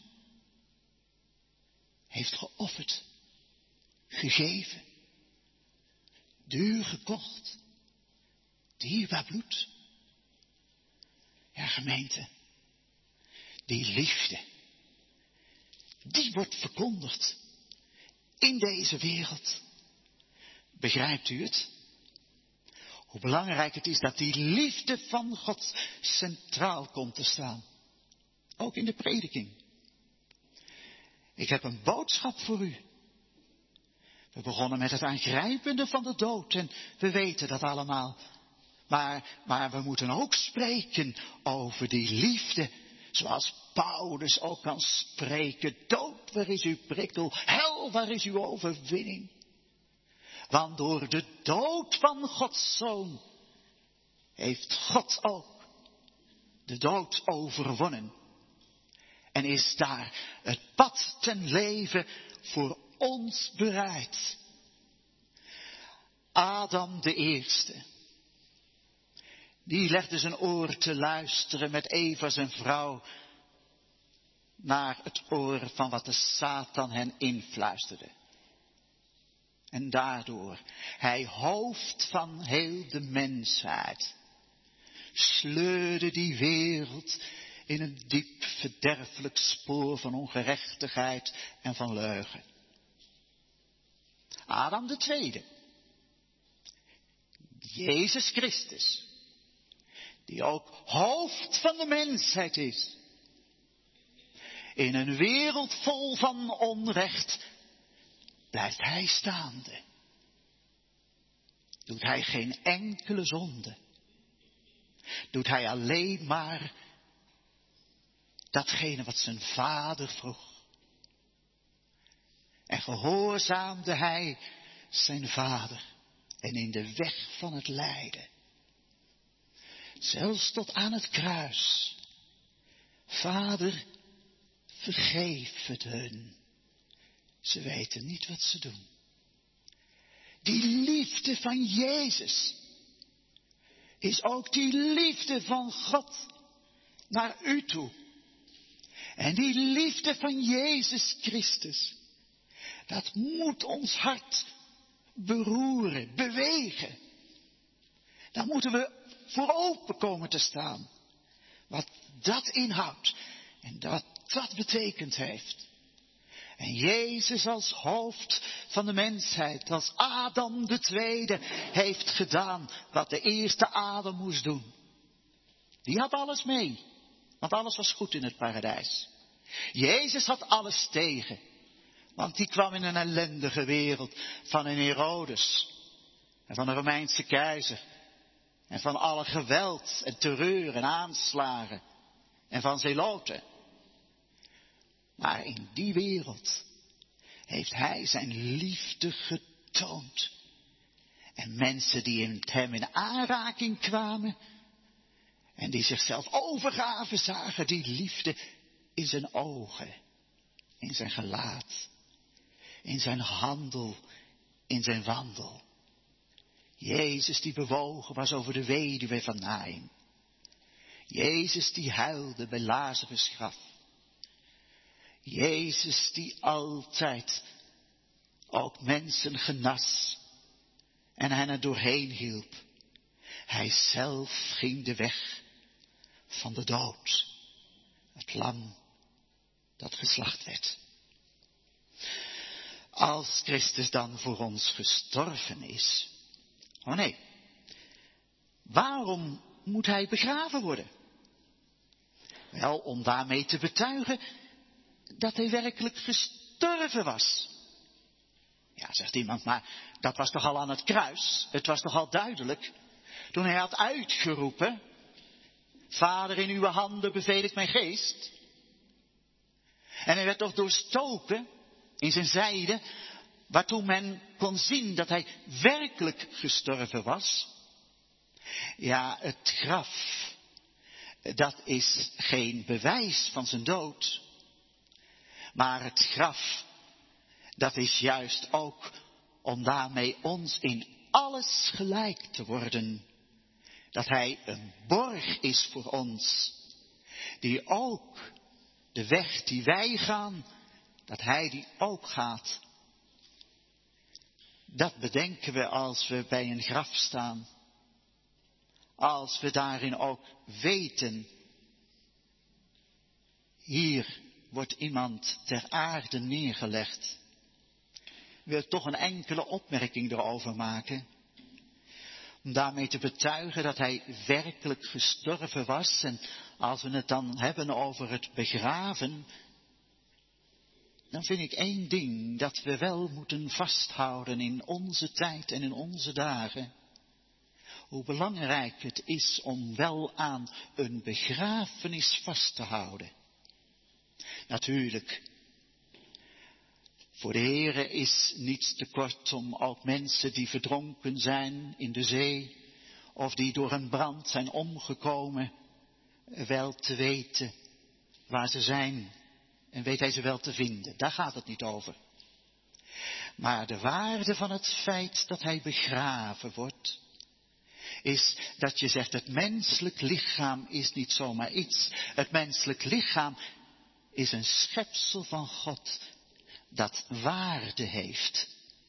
heeft geofferd, gegeven, duur gekocht, dierbaar bloed. Ja, gemeente, die liefde, die wordt verkondigd in deze wereld. Begrijpt u het? Hoe belangrijk het is dat die liefde van God centraal komt te staan. Ook in de prediking. Ik heb een boodschap voor u. We begonnen met het aangrijpende van de dood en we weten dat allemaal. Maar we moeten ook spreken over die liefde. Zoals Paulus ook kan spreken. Dood, waar is uw prikkel? Hel, waar is uw overwinning? Want door de dood van Gods Zoon heeft God ook de dood overwonnen. En is daar het pad ten leven voor ons bereid. Adam de eerste, die legde zijn oor te luisteren met Eva zijn vrouw naar het oor van wat de Satan hen influisterde. En daardoor hij hoofd van heel de mensheid sleurde die wereld in een diep verderfelijk spoor van ongerechtigheid en van leugen. Adam de tweede, Jezus Christus, die ook hoofd van de mensheid is, in een wereld vol van onrecht, blijft hij staande. Doet hij geen enkele zonde. Doet hij alleen maar datgene wat zijn vader vroeg. En gehoorzaamde hij zijn vader en in de weg van het lijden. Zelfs tot aan het kruis. Vader, vergeef het hun. Ze weten niet wat ze doen. Die liefde van Jezus is ook die liefde van God naar u toe. En die liefde van Jezus Christus, dat moet ons hart beroeren, bewegen. Daar moeten we voor open komen te staan. Wat dat inhoudt en dat betekend heeft. En Jezus als hoofd van de mensheid, als Adam de tweede, heeft gedaan wat de eerste Adam moest doen. Die had alles mee, want alles was goed in het paradijs. Jezus had alles tegen, want die kwam in een ellendige wereld van een Herodes en van een Romeinse keizer. En van alle geweld en terreur en aanslagen en van zeloten. Maar in die wereld heeft hij zijn liefde getoond. En mensen die met hem in aanraking kwamen en die zichzelf overgaven, zagen die liefde in zijn ogen, in zijn gelaat, in zijn handel, in zijn wandel. Jezus die bewogen was over de weduwe van Naïm. Jezus die huilde bij Lazarus' graf. Jezus die altijd ook mensen genas en hen er doorheen hielp. Hij zelf ging de weg van de dood. Het lam dat geslacht werd. Als Christus dan voor ons gestorven is. Oh nee, waarom moet hij begraven worden? Wel, om daarmee te betuigen dat hij werkelijk gestorven was. Ja, zegt iemand, maar dat was toch al aan het kruis? Het was toch al duidelijk? Toen hij had uitgeroepen, Vader, in uw handen beveel ik mijn geest. En hij werd toch doorstoken in zijn zijde, waartoe men kon zien dat hij werkelijk gestorven was. Ja, het graf, dat is geen bewijs van zijn dood. Maar het graf, dat is juist ook om daarmee ons in alles gelijk te worden. Dat hij een borg is voor ons. Die ook de weg die wij gaan, dat hij die ook gaat. Dat bedenken we als we bij een graf staan. Als we daarin ook weten, hier wordt iemand ter aarde neergelegd. Ik wil toch een enkele opmerking erover maken. Om daarmee te betuigen dat hij werkelijk gestorven was. En als we het dan hebben over het begraven, dan vind ik één ding dat we wel moeten vasthouden in onze tijd en in onze dagen. Hoe belangrijk het is om wel aan een begrafenis vast te houden. Natuurlijk, voor de Heere is niets te kort om ook mensen die verdronken zijn in de zee, of die door een brand zijn omgekomen, wel te weten waar ze zijn. En weet hij ze wel te vinden. Daar gaat het niet over. Maar de waarde van het feit dat hij begraven wordt, is dat je zegt, het menselijk lichaam is niet zomaar iets. Het menselijk lichaam is een schepsel van God dat waarde heeft.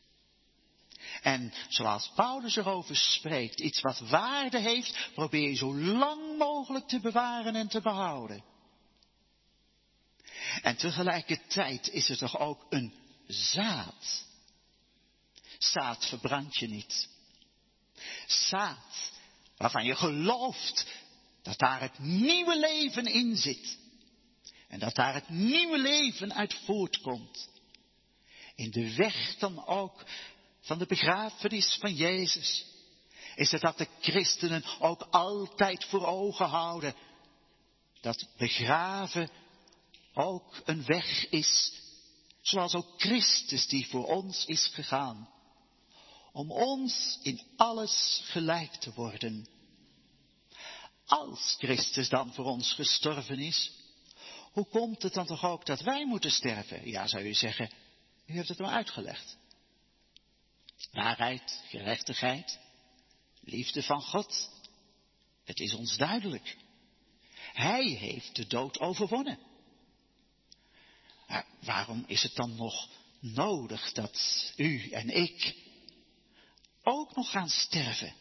En zoals Paulus erover spreekt, iets wat waarde heeft, probeer je zo lang mogelijk te bewaren en te behouden. En tegelijkertijd is het toch ook een zaad. Zaad verbrand je niet. Zaad waarvan je gelooft dat daar het nieuwe leven in zit. En dat daar het nieuwe leven uit voortkomt. In de weg dan ook van de begrafenis van Jezus is het dat de christenen ook altijd voor ogen houden. Dat begraven ook een weg is, zoals ook Christus die voor ons is gegaan. Om ons in alles gelijk te worden. Als Christus dan voor ons gestorven is, hoe komt het dan toch ook dat wij moeten sterven? Ja, zou u zeggen, u heeft het maar uitgelegd. Waarheid, gerechtigheid, liefde van God. Het is ons duidelijk. Hij heeft de dood overwonnen. Maar waarom is het dan nog nodig dat u en ik ook nog gaan sterven?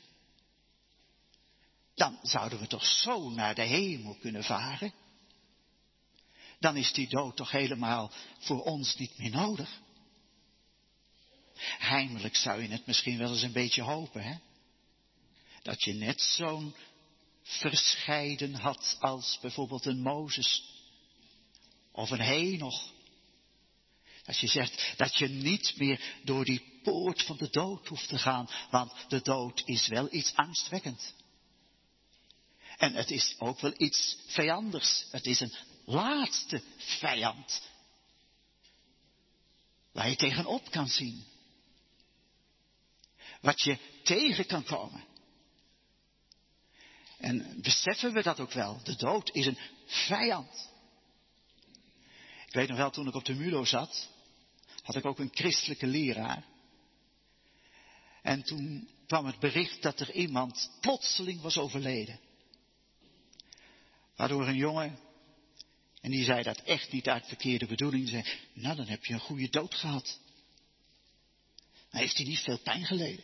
Dan zouden we toch zo naar de hemel kunnen varen? Dan is die dood toch helemaal voor ons niet meer nodig? Heimelijk zou je het misschien wel eens een beetje hopen, hè? Dat je net zo'n verscheiden had als bijvoorbeeld een Mozes of een Henoch. Als je zegt dat je niet meer door die poort van de dood hoeft te gaan, want de dood is wel iets angstwekkend. En het is ook wel iets vijandigs. Het is een laatste vijand waar je tegenop kan zien. Wat je tegen kan komen. En beseffen we dat ook wel? De dood is een vijand. Ik weet nog wel, toen ik op de MULO zat, had ik ook een christelijke leraar. En toen kwam het bericht dat er iemand plotseling was overleden. Waardoor een jongen, en die zei dat echt niet uit verkeerde bedoeling, zei, nou dan heb je een goede dood gehad. Maar heeft hij niet veel pijn geleden?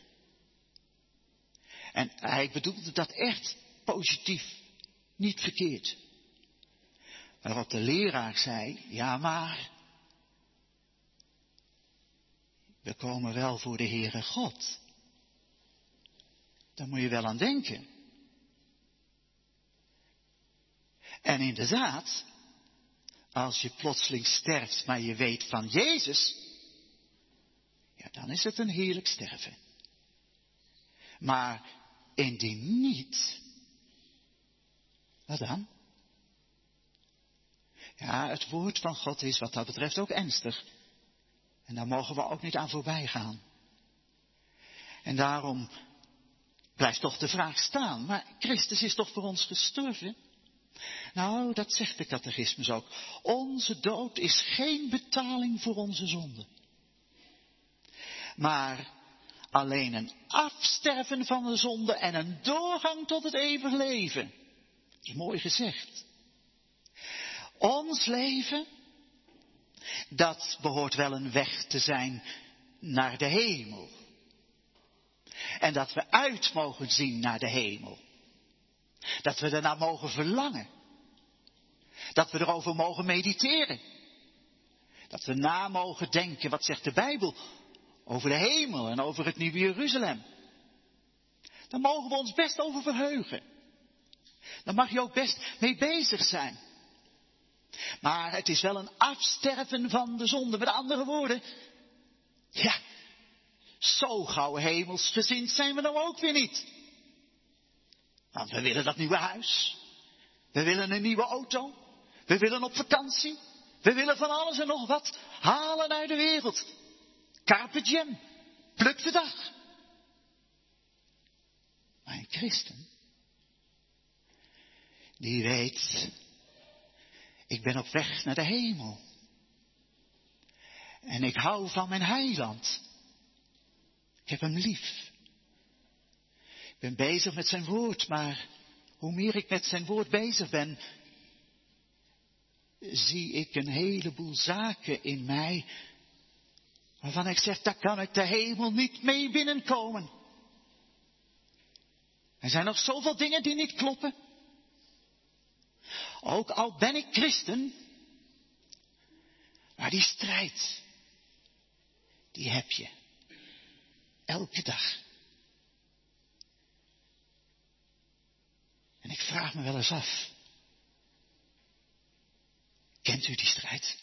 En hij bedoelde dat echt positief, niet verkeerd. Waarop de leraar zei, ja maar, we komen wel voor de Heere God. Daar moet je wel aan denken. En inderdaad, als je plotseling sterft, maar je weet van Jezus, ja, dan is het een heerlijk sterven. Maar indien niet, Wat dan? Ja, het woord van God is wat dat betreft ook ernstig. En daar mogen we ook niet aan voorbij gaan. En daarom blijft toch de vraag staan. Maar Christus is toch voor ons gestorven? Nou, dat zegt de catechismus ook. Onze dood is geen betaling voor onze zonde. Maar alleen een afsterven van de zonde en een doorgang tot het eeuwig leven. Dat is mooi gezegd. Ons leven, dat behoort wel een weg te zijn naar de hemel. En dat we uit mogen zien naar de hemel. Dat we ernaar mogen verlangen. Dat we erover mogen mediteren. Dat we na mogen denken, wat zegt de Bijbel over de hemel en over het nieuwe Jeruzalem. Daar mogen we ons best over verheugen. Daar mag je ook best mee bezig zijn. Maar het is wel een afsterven van de zonde. Met andere woorden, ja, zo gauw hemelsgezind zijn we nou ook weer niet. Want we willen dat nieuwe huis. We willen een nieuwe auto. We willen op vakantie. We willen van alles en nog wat halen uit de wereld. Carpe diem. Pluk de dag. Maar een christen, die weet, ik ben op weg naar de hemel. En ik hou van mijn heiland. Ik heb hem lief. Ik ben bezig met zijn woord, maar hoe meer ik met zijn woord bezig ben, zie ik een heleboel zaken in mij, waarvan ik zeg, daar kan ik de hemel niet mee binnenkomen. Er zijn nog zoveel dingen die niet kloppen. Ook al ben ik christen, maar die strijd, die heb je. Elke dag. En ik vraag me wel eens af. Kent u die strijd?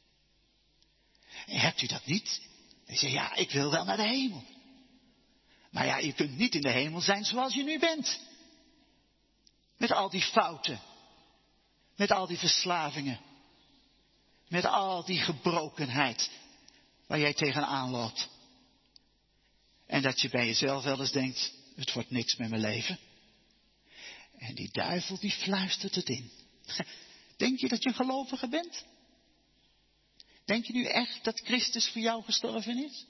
En hebt u dat niet? Dan zeg je, ja, ik wil wel naar de hemel. Maar ja, je kunt niet in de hemel zijn zoals je nu bent. Met al die fouten. Met al die verslavingen. Met al die gebrokenheid waar jij tegenaan loopt. En dat je bij jezelf wel eens denkt, het wordt niks met mijn leven. En die duivel die fluistert het in. Denk je dat je een gelovige bent? Denk je nu echt dat Christus voor jou gestorven is?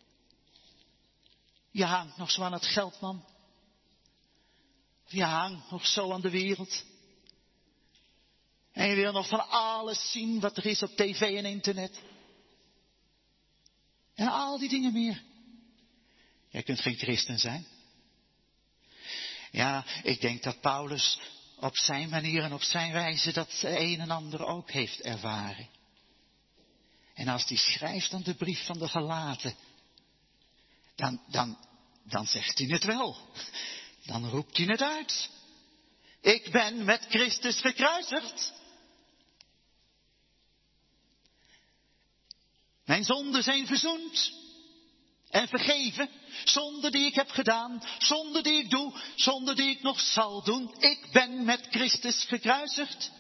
Je hangt nog zo aan het geld, man. Of je hangt nog zo aan de wereld. En je wil nog van alles zien wat er is op tv en internet. En al die dingen meer. Jij kunt geen christen zijn. Ja, ik denk dat Paulus op zijn manier en op zijn wijze dat een en ander ook heeft ervaren. En als hij schrijft aan de brief van de Galaten, dan zegt hij het wel. Dan roept hij het uit. Ik ben met Christus gekruisigd. Mijn zonden zijn verzoend en vergeven. Zonden die ik heb gedaan, zonden die ik doe, zonden die ik nog zal doen. Ik ben met Christus gekruisigd.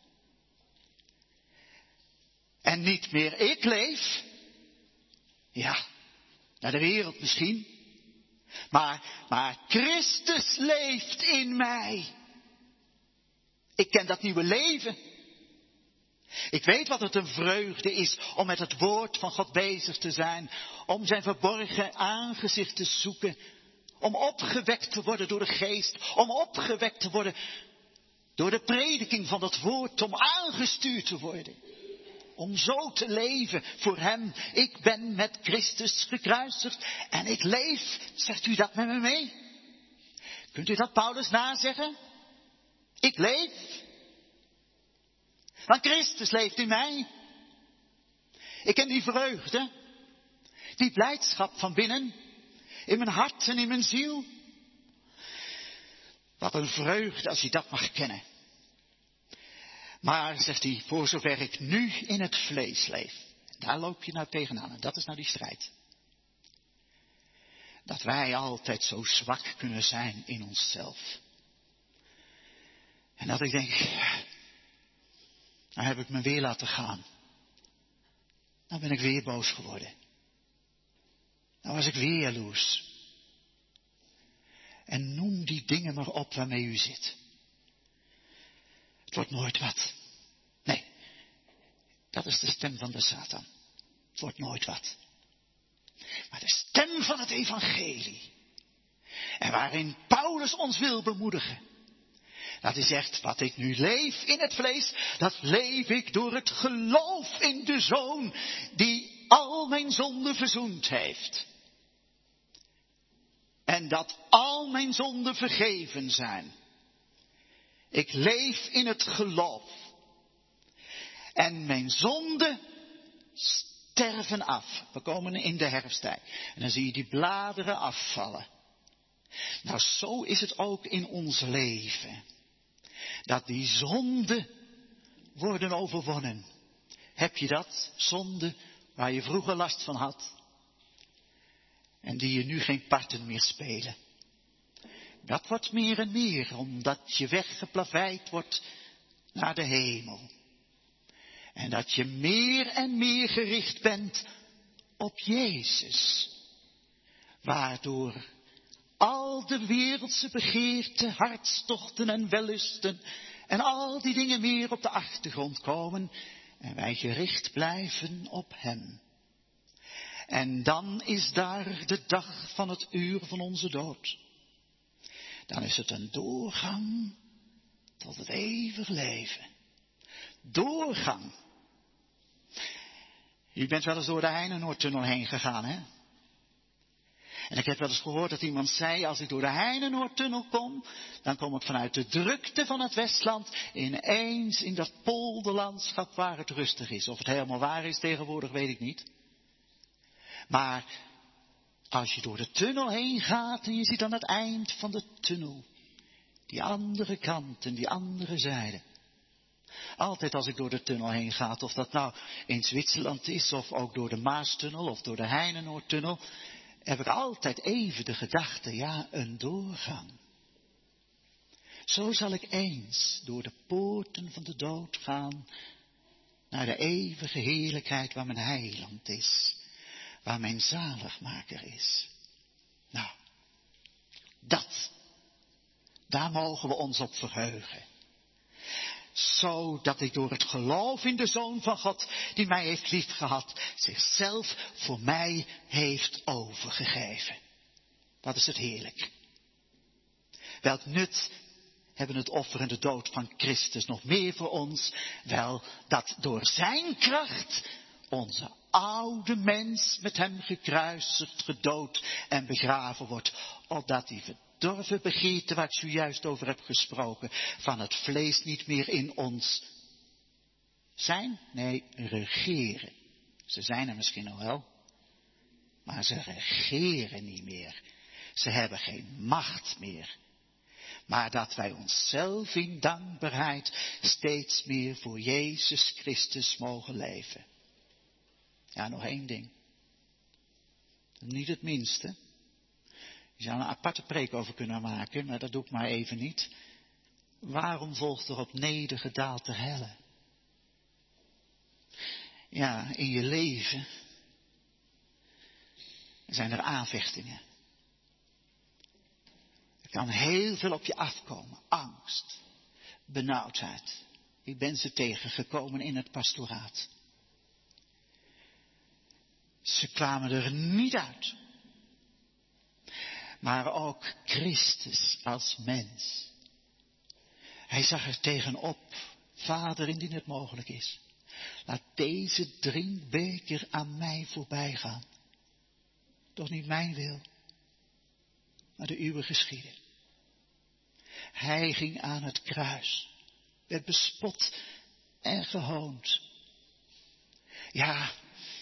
En niet meer ik leef. Ja, naar de wereld misschien. Maar Christus leeft in mij. Ik ken dat nieuwe leven. Ik weet wat het een vreugde is om met het woord van God bezig te zijn. Om zijn verborgen aangezicht te zoeken. Om opgewekt te worden door de geest. Om opgewekt te worden door de prediking van het woord. Om aangestuurd te worden. Om zo te leven voor hem. Ik ben met Christus gekruisigd. En ik leef. Zegt u dat met me mee? Kunt u dat Paulus nazeggen? Ik leef. Want Christus leeft in mij. Ik ken die vreugde. Die blijdschap van binnen. In mijn hart en in mijn ziel. Wat een vreugde als je dat mag kennen. Maar, zegt hij, voor zover ik nu in het vlees leef. Daar loop je nou tegenaan. En dat is nou die strijd. Dat wij altijd zo zwak kunnen zijn in onszelf. En dat ik denk, nou heb ik me weer laten gaan. Nou ben ik weer boos geworden. Nou was ik weer jaloers. En noem die dingen maar op waarmee u zit. Het wordt nooit wat. Nee, dat is de stem van de Satan. Het wordt nooit wat. Maar de stem van het evangelie. En waarin Paulus ons wil bemoedigen. Dat hij zegt, wat ik nu leef in het vlees, dat leef ik door het geloof in de Zoon die al mijn zonden verzoend heeft. En dat al mijn zonden vergeven zijn. Ik leef in het geloof. En mijn zonden sterven af. We komen in de herfsttijd. En dan zie je die bladeren afvallen. Nou, zo is het ook in ons leven. Dat die zonden worden overwonnen. Heb je dat? Zonde waar je vroeger last van had. En die je nu geen parten meer spelen. Dat wordt meer en meer, omdat je weggeplaveid wordt naar de hemel. En dat je meer en meer gericht bent op Jezus. Waardoor al de wereldse begeerten, hartstochten en wellusten en al die dingen meer op de achtergrond komen. En wij gericht blijven op Hem. En dan is daar de dag van het uur van onze dood. Dan is het een doorgang tot het eeuwig leven. Doorgang. U bent wel eens door de Heinenoordtunnel heen gegaan, hè? En ik heb wel eens gehoord dat iemand zei, als ik door de Heinenoordtunnel kom, dan kom ik vanuit de drukte van het Westland ineens in dat polderlandschap waar het rustig is. Of het helemaal waar is tegenwoordig, weet ik niet. Maar als je door de tunnel heen gaat en je ziet aan het eind van de tunnel die andere kant en die andere zijde. Altijd als ik door de tunnel heen ga, of dat nou in Zwitserland is of ook door de Maastunnel of door de Heinenoordtunnel, heb ik altijd even de gedachte, ja, een doorgang. Zo zal ik eens door de poorten van de dood gaan naar de eeuwige heerlijkheid waar mijn heiland is. Waar mijn zaligmaker is. Nou, daar mogen we ons op verheugen. Zodat ik door het geloof in de Zoon van God, die mij heeft liefgehad, zichzelf voor mij heeft overgegeven. Wat is het heerlijk. Welk nut hebben het offer en de dood van Christus nog meer voor ons? Wel, dat door zijn kracht onze oude mens met hem gekruisigd, gedood en begraven wordt. Opdat die verdorven begeerte waar ik zojuist over heb gesproken, van het vlees niet meer in ons zijn? Nee, regeren. Ze zijn er misschien nog wel. Maar ze regeren niet meer. Ze hebben geen macht meer. Maar dat wij onszelf in dankbaarheid steeds meer voor Jezus Christus mogen leven. Ja, nog één ding. Niet het minste. Je zou een aparte preek over kunnen maken, maar dat doe ik maar even niet. Waarom volgt er op nedergedaald ter helle? Ja, in je leven zijn er aanvechtingen. Er kan heel veel op je afkomen. Angst, benauwdheid. Ik ben ze tegengekomen in het pastoraat. Ze kwamen er niet uit. Maar ook Christus als mens. Hij zag er tegenop. Vader, indien het mogelijk is. Laat deze drinkbeker aan mij voorbij gaan. Doch niet mijn wil. Maar de uwe geschieden. Hij ging aan het kruis. Werd bespot en gehoond. Ja.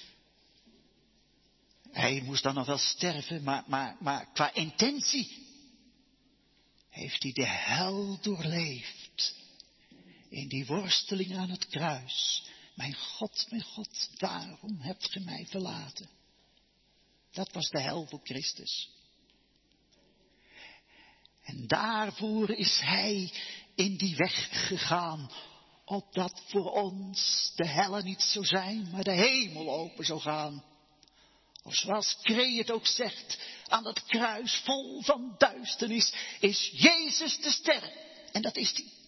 Hij moest dan nog wel sterven, maar qua intentie heeft hij de hel doorleefd. In die worsteling aan het kruis. Mijn God, waarom hebt ge mij verlaten? Dat was de hel voor Christus. En daarvoor is hij in die weg gegaan, opdat voor ons de helle niet zou zijn, maar de hemel open zou gaan. Of zoals Kree het ook zegt, aan dat kruis vol van duisternis is Jezus de ster. En dat is die.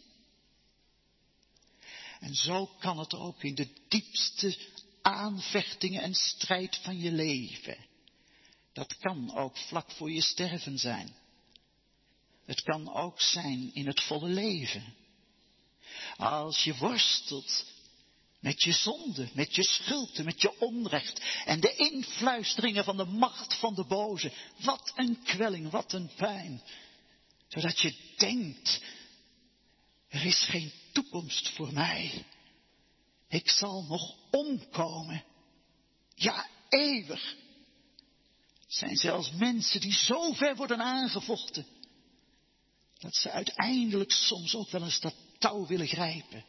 En zo kan het ook in de diepste aanvechtingen en strijd van je leven. Dat kan ook vlak voor je sterven zijn. Het kan ook zijn in het volle leven. Als je worstelt met je zonde, met je schuld, met je onrecht en de influisteringen van de macht van de boze. Wat een kwelling, wat een pijn. Zodat je denkt, er is geen toekomst voor mij. Ik zal nog omkomen. Ja, eeuwig. Het zijn zelfs mensen die zo ver worden aangevochten, dat ze uiteindelijk soms ook wel eens dat touw willen grijpen.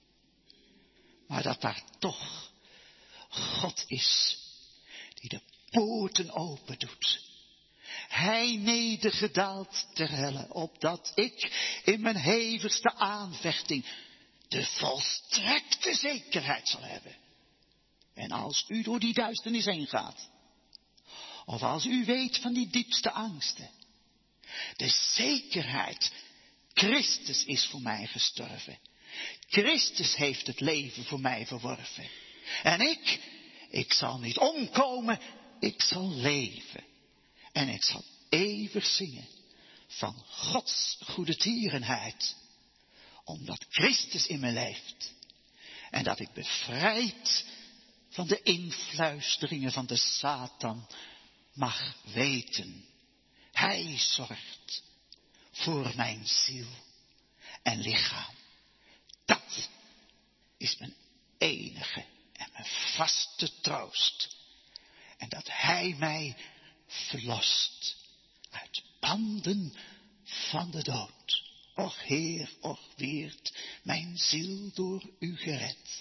Maar dat daar toch God is die de poorten open doet. Hij nedergedaald ter helle, opdat ik in mijn hevigste aanvechting de volstrekte zekerheid zal hebben. En als u door die duisternis heen gaat, of als u weet van die diepste angsten, de zekerheid, Christus is voor mij gestorven. Christus heeft het leven voor mij verworven. En ik zal niet omkomen, ik zal leven. En ik zal eeuwig zingen van Gods goede tierenheid. Omdat Christus in me leeft. En dat ik bevrijd van de influisteringen van de Satan mag weten. Hij zorgt voor mijn ziel en lichaam. Dat is mijn enige en mijn vaste troost. En dat hij mij verlost uit banden van de dood. Och Heer, och weert mijn ziel door u gered.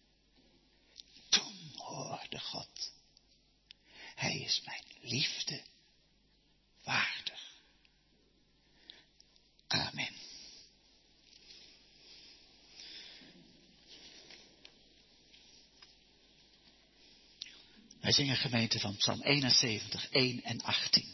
Toen hoorde God, hij is mijn liefde waardig. Amen. Wij zingen gemeente van Psalm 71, 1 en 18.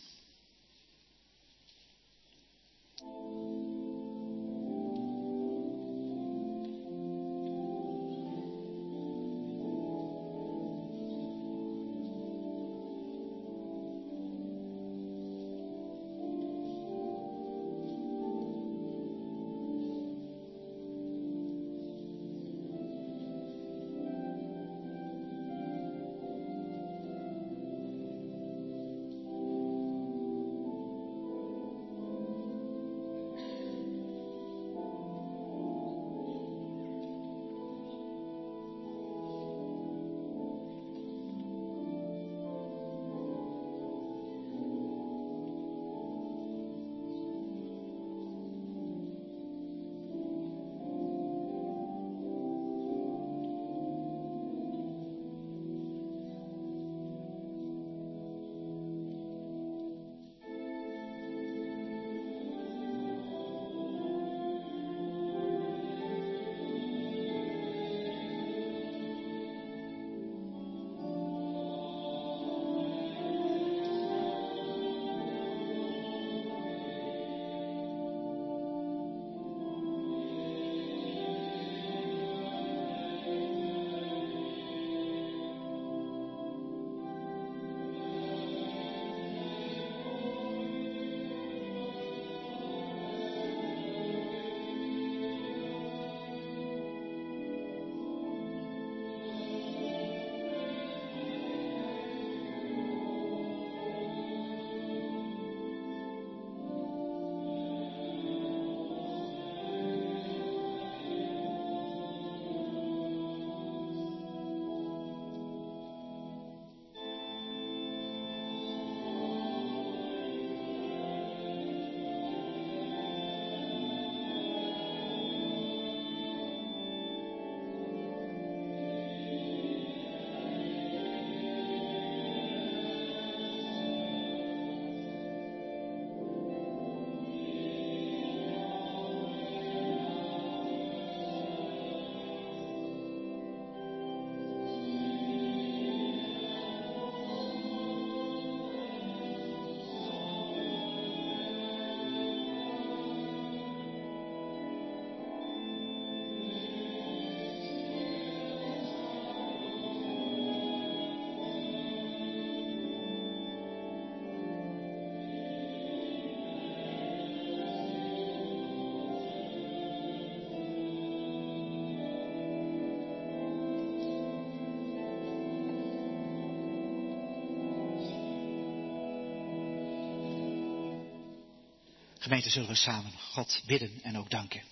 Gemeente, zullen we samen God bidden en ook danken.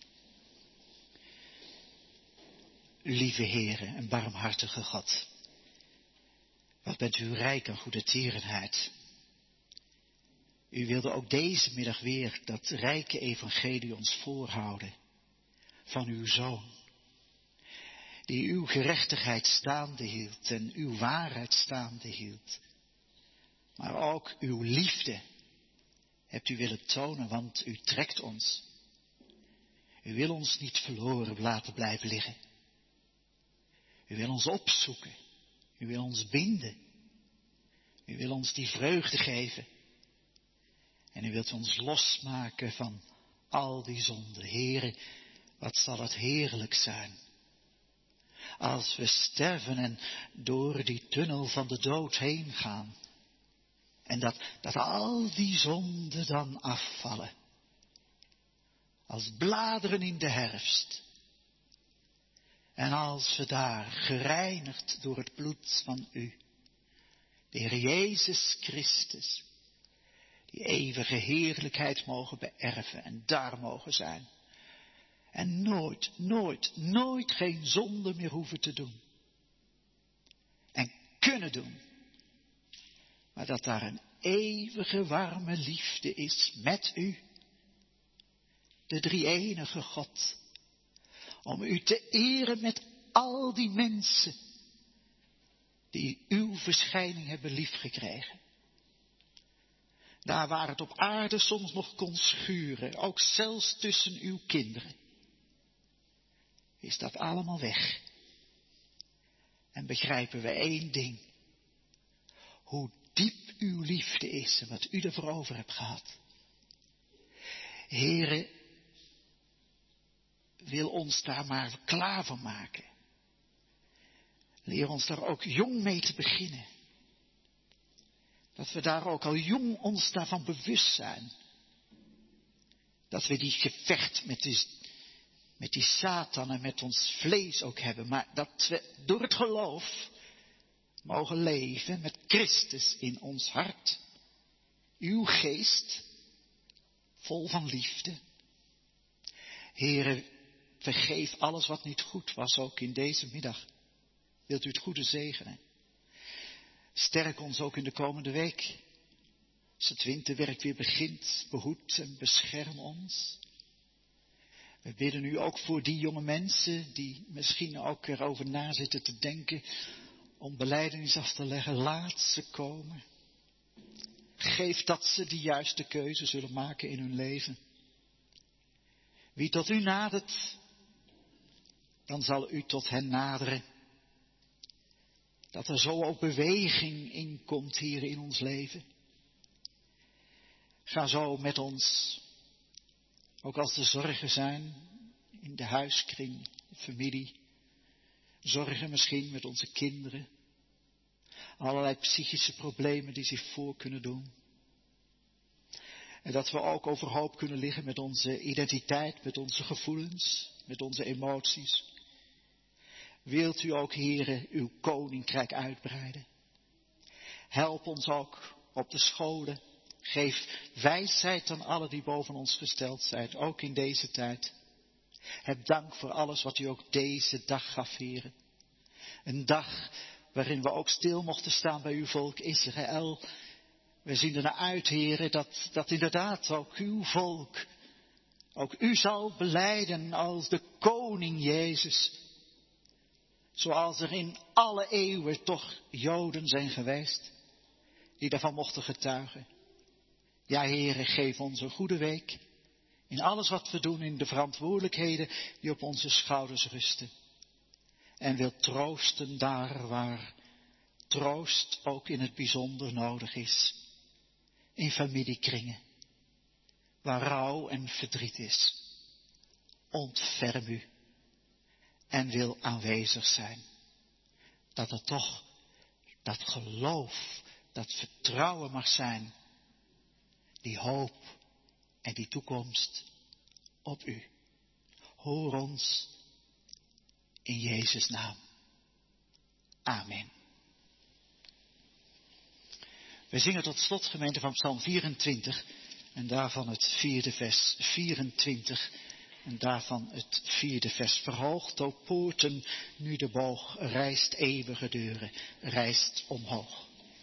Lieve Heere en barmhartige God, wat bent u rijk aan goede tierenheid. U wilde ook deze middag weer dat rijke evangelie ons voorhouden van uw Zoon, die uw gerechtigheid staande hield en uw waarheid staande hield. Maar ook uw liefde hebt u willen tonen, want u trekt ons. U wil ons niet verloren laten blijven liggen. U wil ons opzoeken. U wil ons binden. U wil ons die vreugde geven. En u wilt ons losmaken van al die zonden. Heere, wat zal het heerlijk zijn als we sterven en door die tunnel van de dood heen gaan. En dat al die zonden dan afvallen. Als bladeren in de herfst. En als we daar gereinigd door het bloed van u, de Heer Jezus Christus, die eeuwige heerlijkheid mogen beërven en daar mogen zijn. En nooit geen zonde meer hoeven te doen. En kunnen doen. Maar dat daar een eeuwige warme liefde is met u, de drie-enige God, om u te eren met al die mensen die uw verschijning hebben liefgekregen. Daar waar het op aarde soms nog kon schuren, ook zelfs tussen uw kinderen, is dat allemaal weg. En begrijpen we één ding, hoe diep uw liefde is en wat u ervoor over hebt gehad. Heere, wil ons daar maar klaar voor maken. Leer ons daar ook jong mee te beginnen. Dat we daar ook al jong ons daarvan bewust zijn. Dat we die gevecht met die Satan en met ons vlees ook hebben. Maar dat we door het geloof mogen leven met Christus in ons hart. Uw geest, vol van liefde. Heere, vergeef alles wat niet goed was, ook in deze middag. Wilt u het goede zegenen? Sterk ons ook in de komende week. Als het winterwerk weer begint, behoed en bescherm ons. We bidden u ook voor die jonge mensen die misschien ook erover na zitten te denken om belijdenis af te leggen. Laat ze komen. Geef dat ze de juiste keuze zullen maken in hun leven. Wie tot u nadert, dan zal u tot hen naderen. Dat er zo ook beweging in komt hier in ons leven. Ga zo met ons, ook als er zorgen zijn in de huiskring, de familie. Zorgen misschien met onze kinderen. Allerlei psychische problemen die zich voor kunnen doen. En dat we ook overhoop kunnen liggen met onze identiteit, met onze gevoelens, met onze emoties. Wilt u ook, Heere, uw koninkrijk uitbreiden. Help ons ook op de scholen. Geef wijsheid aan allen die boven ons gesteld zijn, ook in deze tijd. Heb dank voor alles wat u ook deze dag gaf, Heere. Een dag waarin we ook stil mochten staan bij uw volk Israël. We zien er naar uit, Heere, dat inderdaad ook uw volk, ook u zal belijden als de koning Jezus. Zoals er in alle eeuwen toch Joden zijn geweest, die daarvan mochten getuigen. Ja, Heere, geef ons een goede week in alles wat we doen, in de verantwoordelijkheden die op onze schouders rusten. En wil troosten daar waar troost ook in het bijzonder nodig is. In familiekringen, waar rouw en verdriet is. Ontferm u en wil aanwezig zijn. Dat er toch dat geloof, dat vertrouwen mag zijn. Die hoop en die toekomst op u. Hoor ons in Jezus' naam. Amen. We zingen tot slot, gemeente, van Psalm 24, En daarvan het 4e vers 24. En daarvan het 4e vers. Verhoogt, o poorten, nu de boog, rijst eeuwige deuren, rijst omhoog.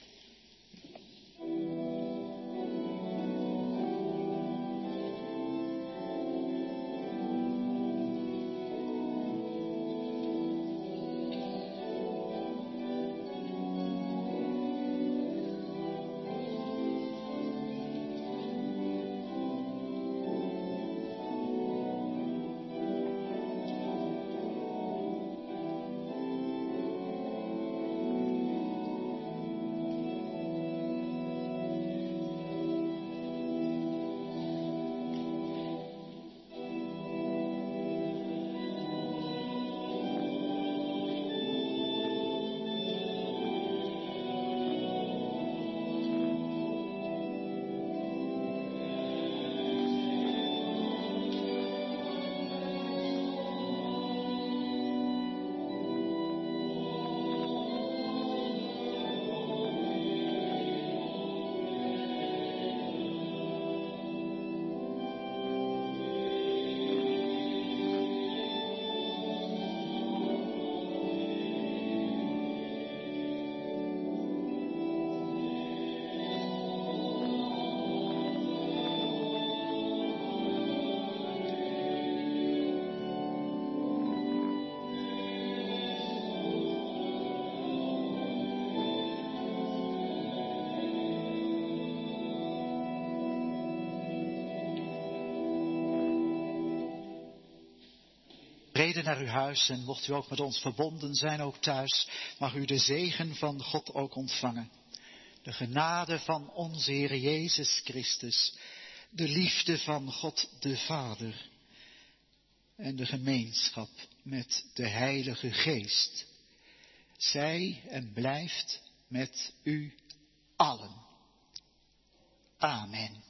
Reden naar uw huis en mocht u ook met ons verbonden zijn, ook thuis, mag u de zegen van God ook ontvangen. De genade van onze Heer Jezus Christus, de liefde van God de Vader en de gemeenschap met de Heilige Geest, zij en blijft met u allen. Amen.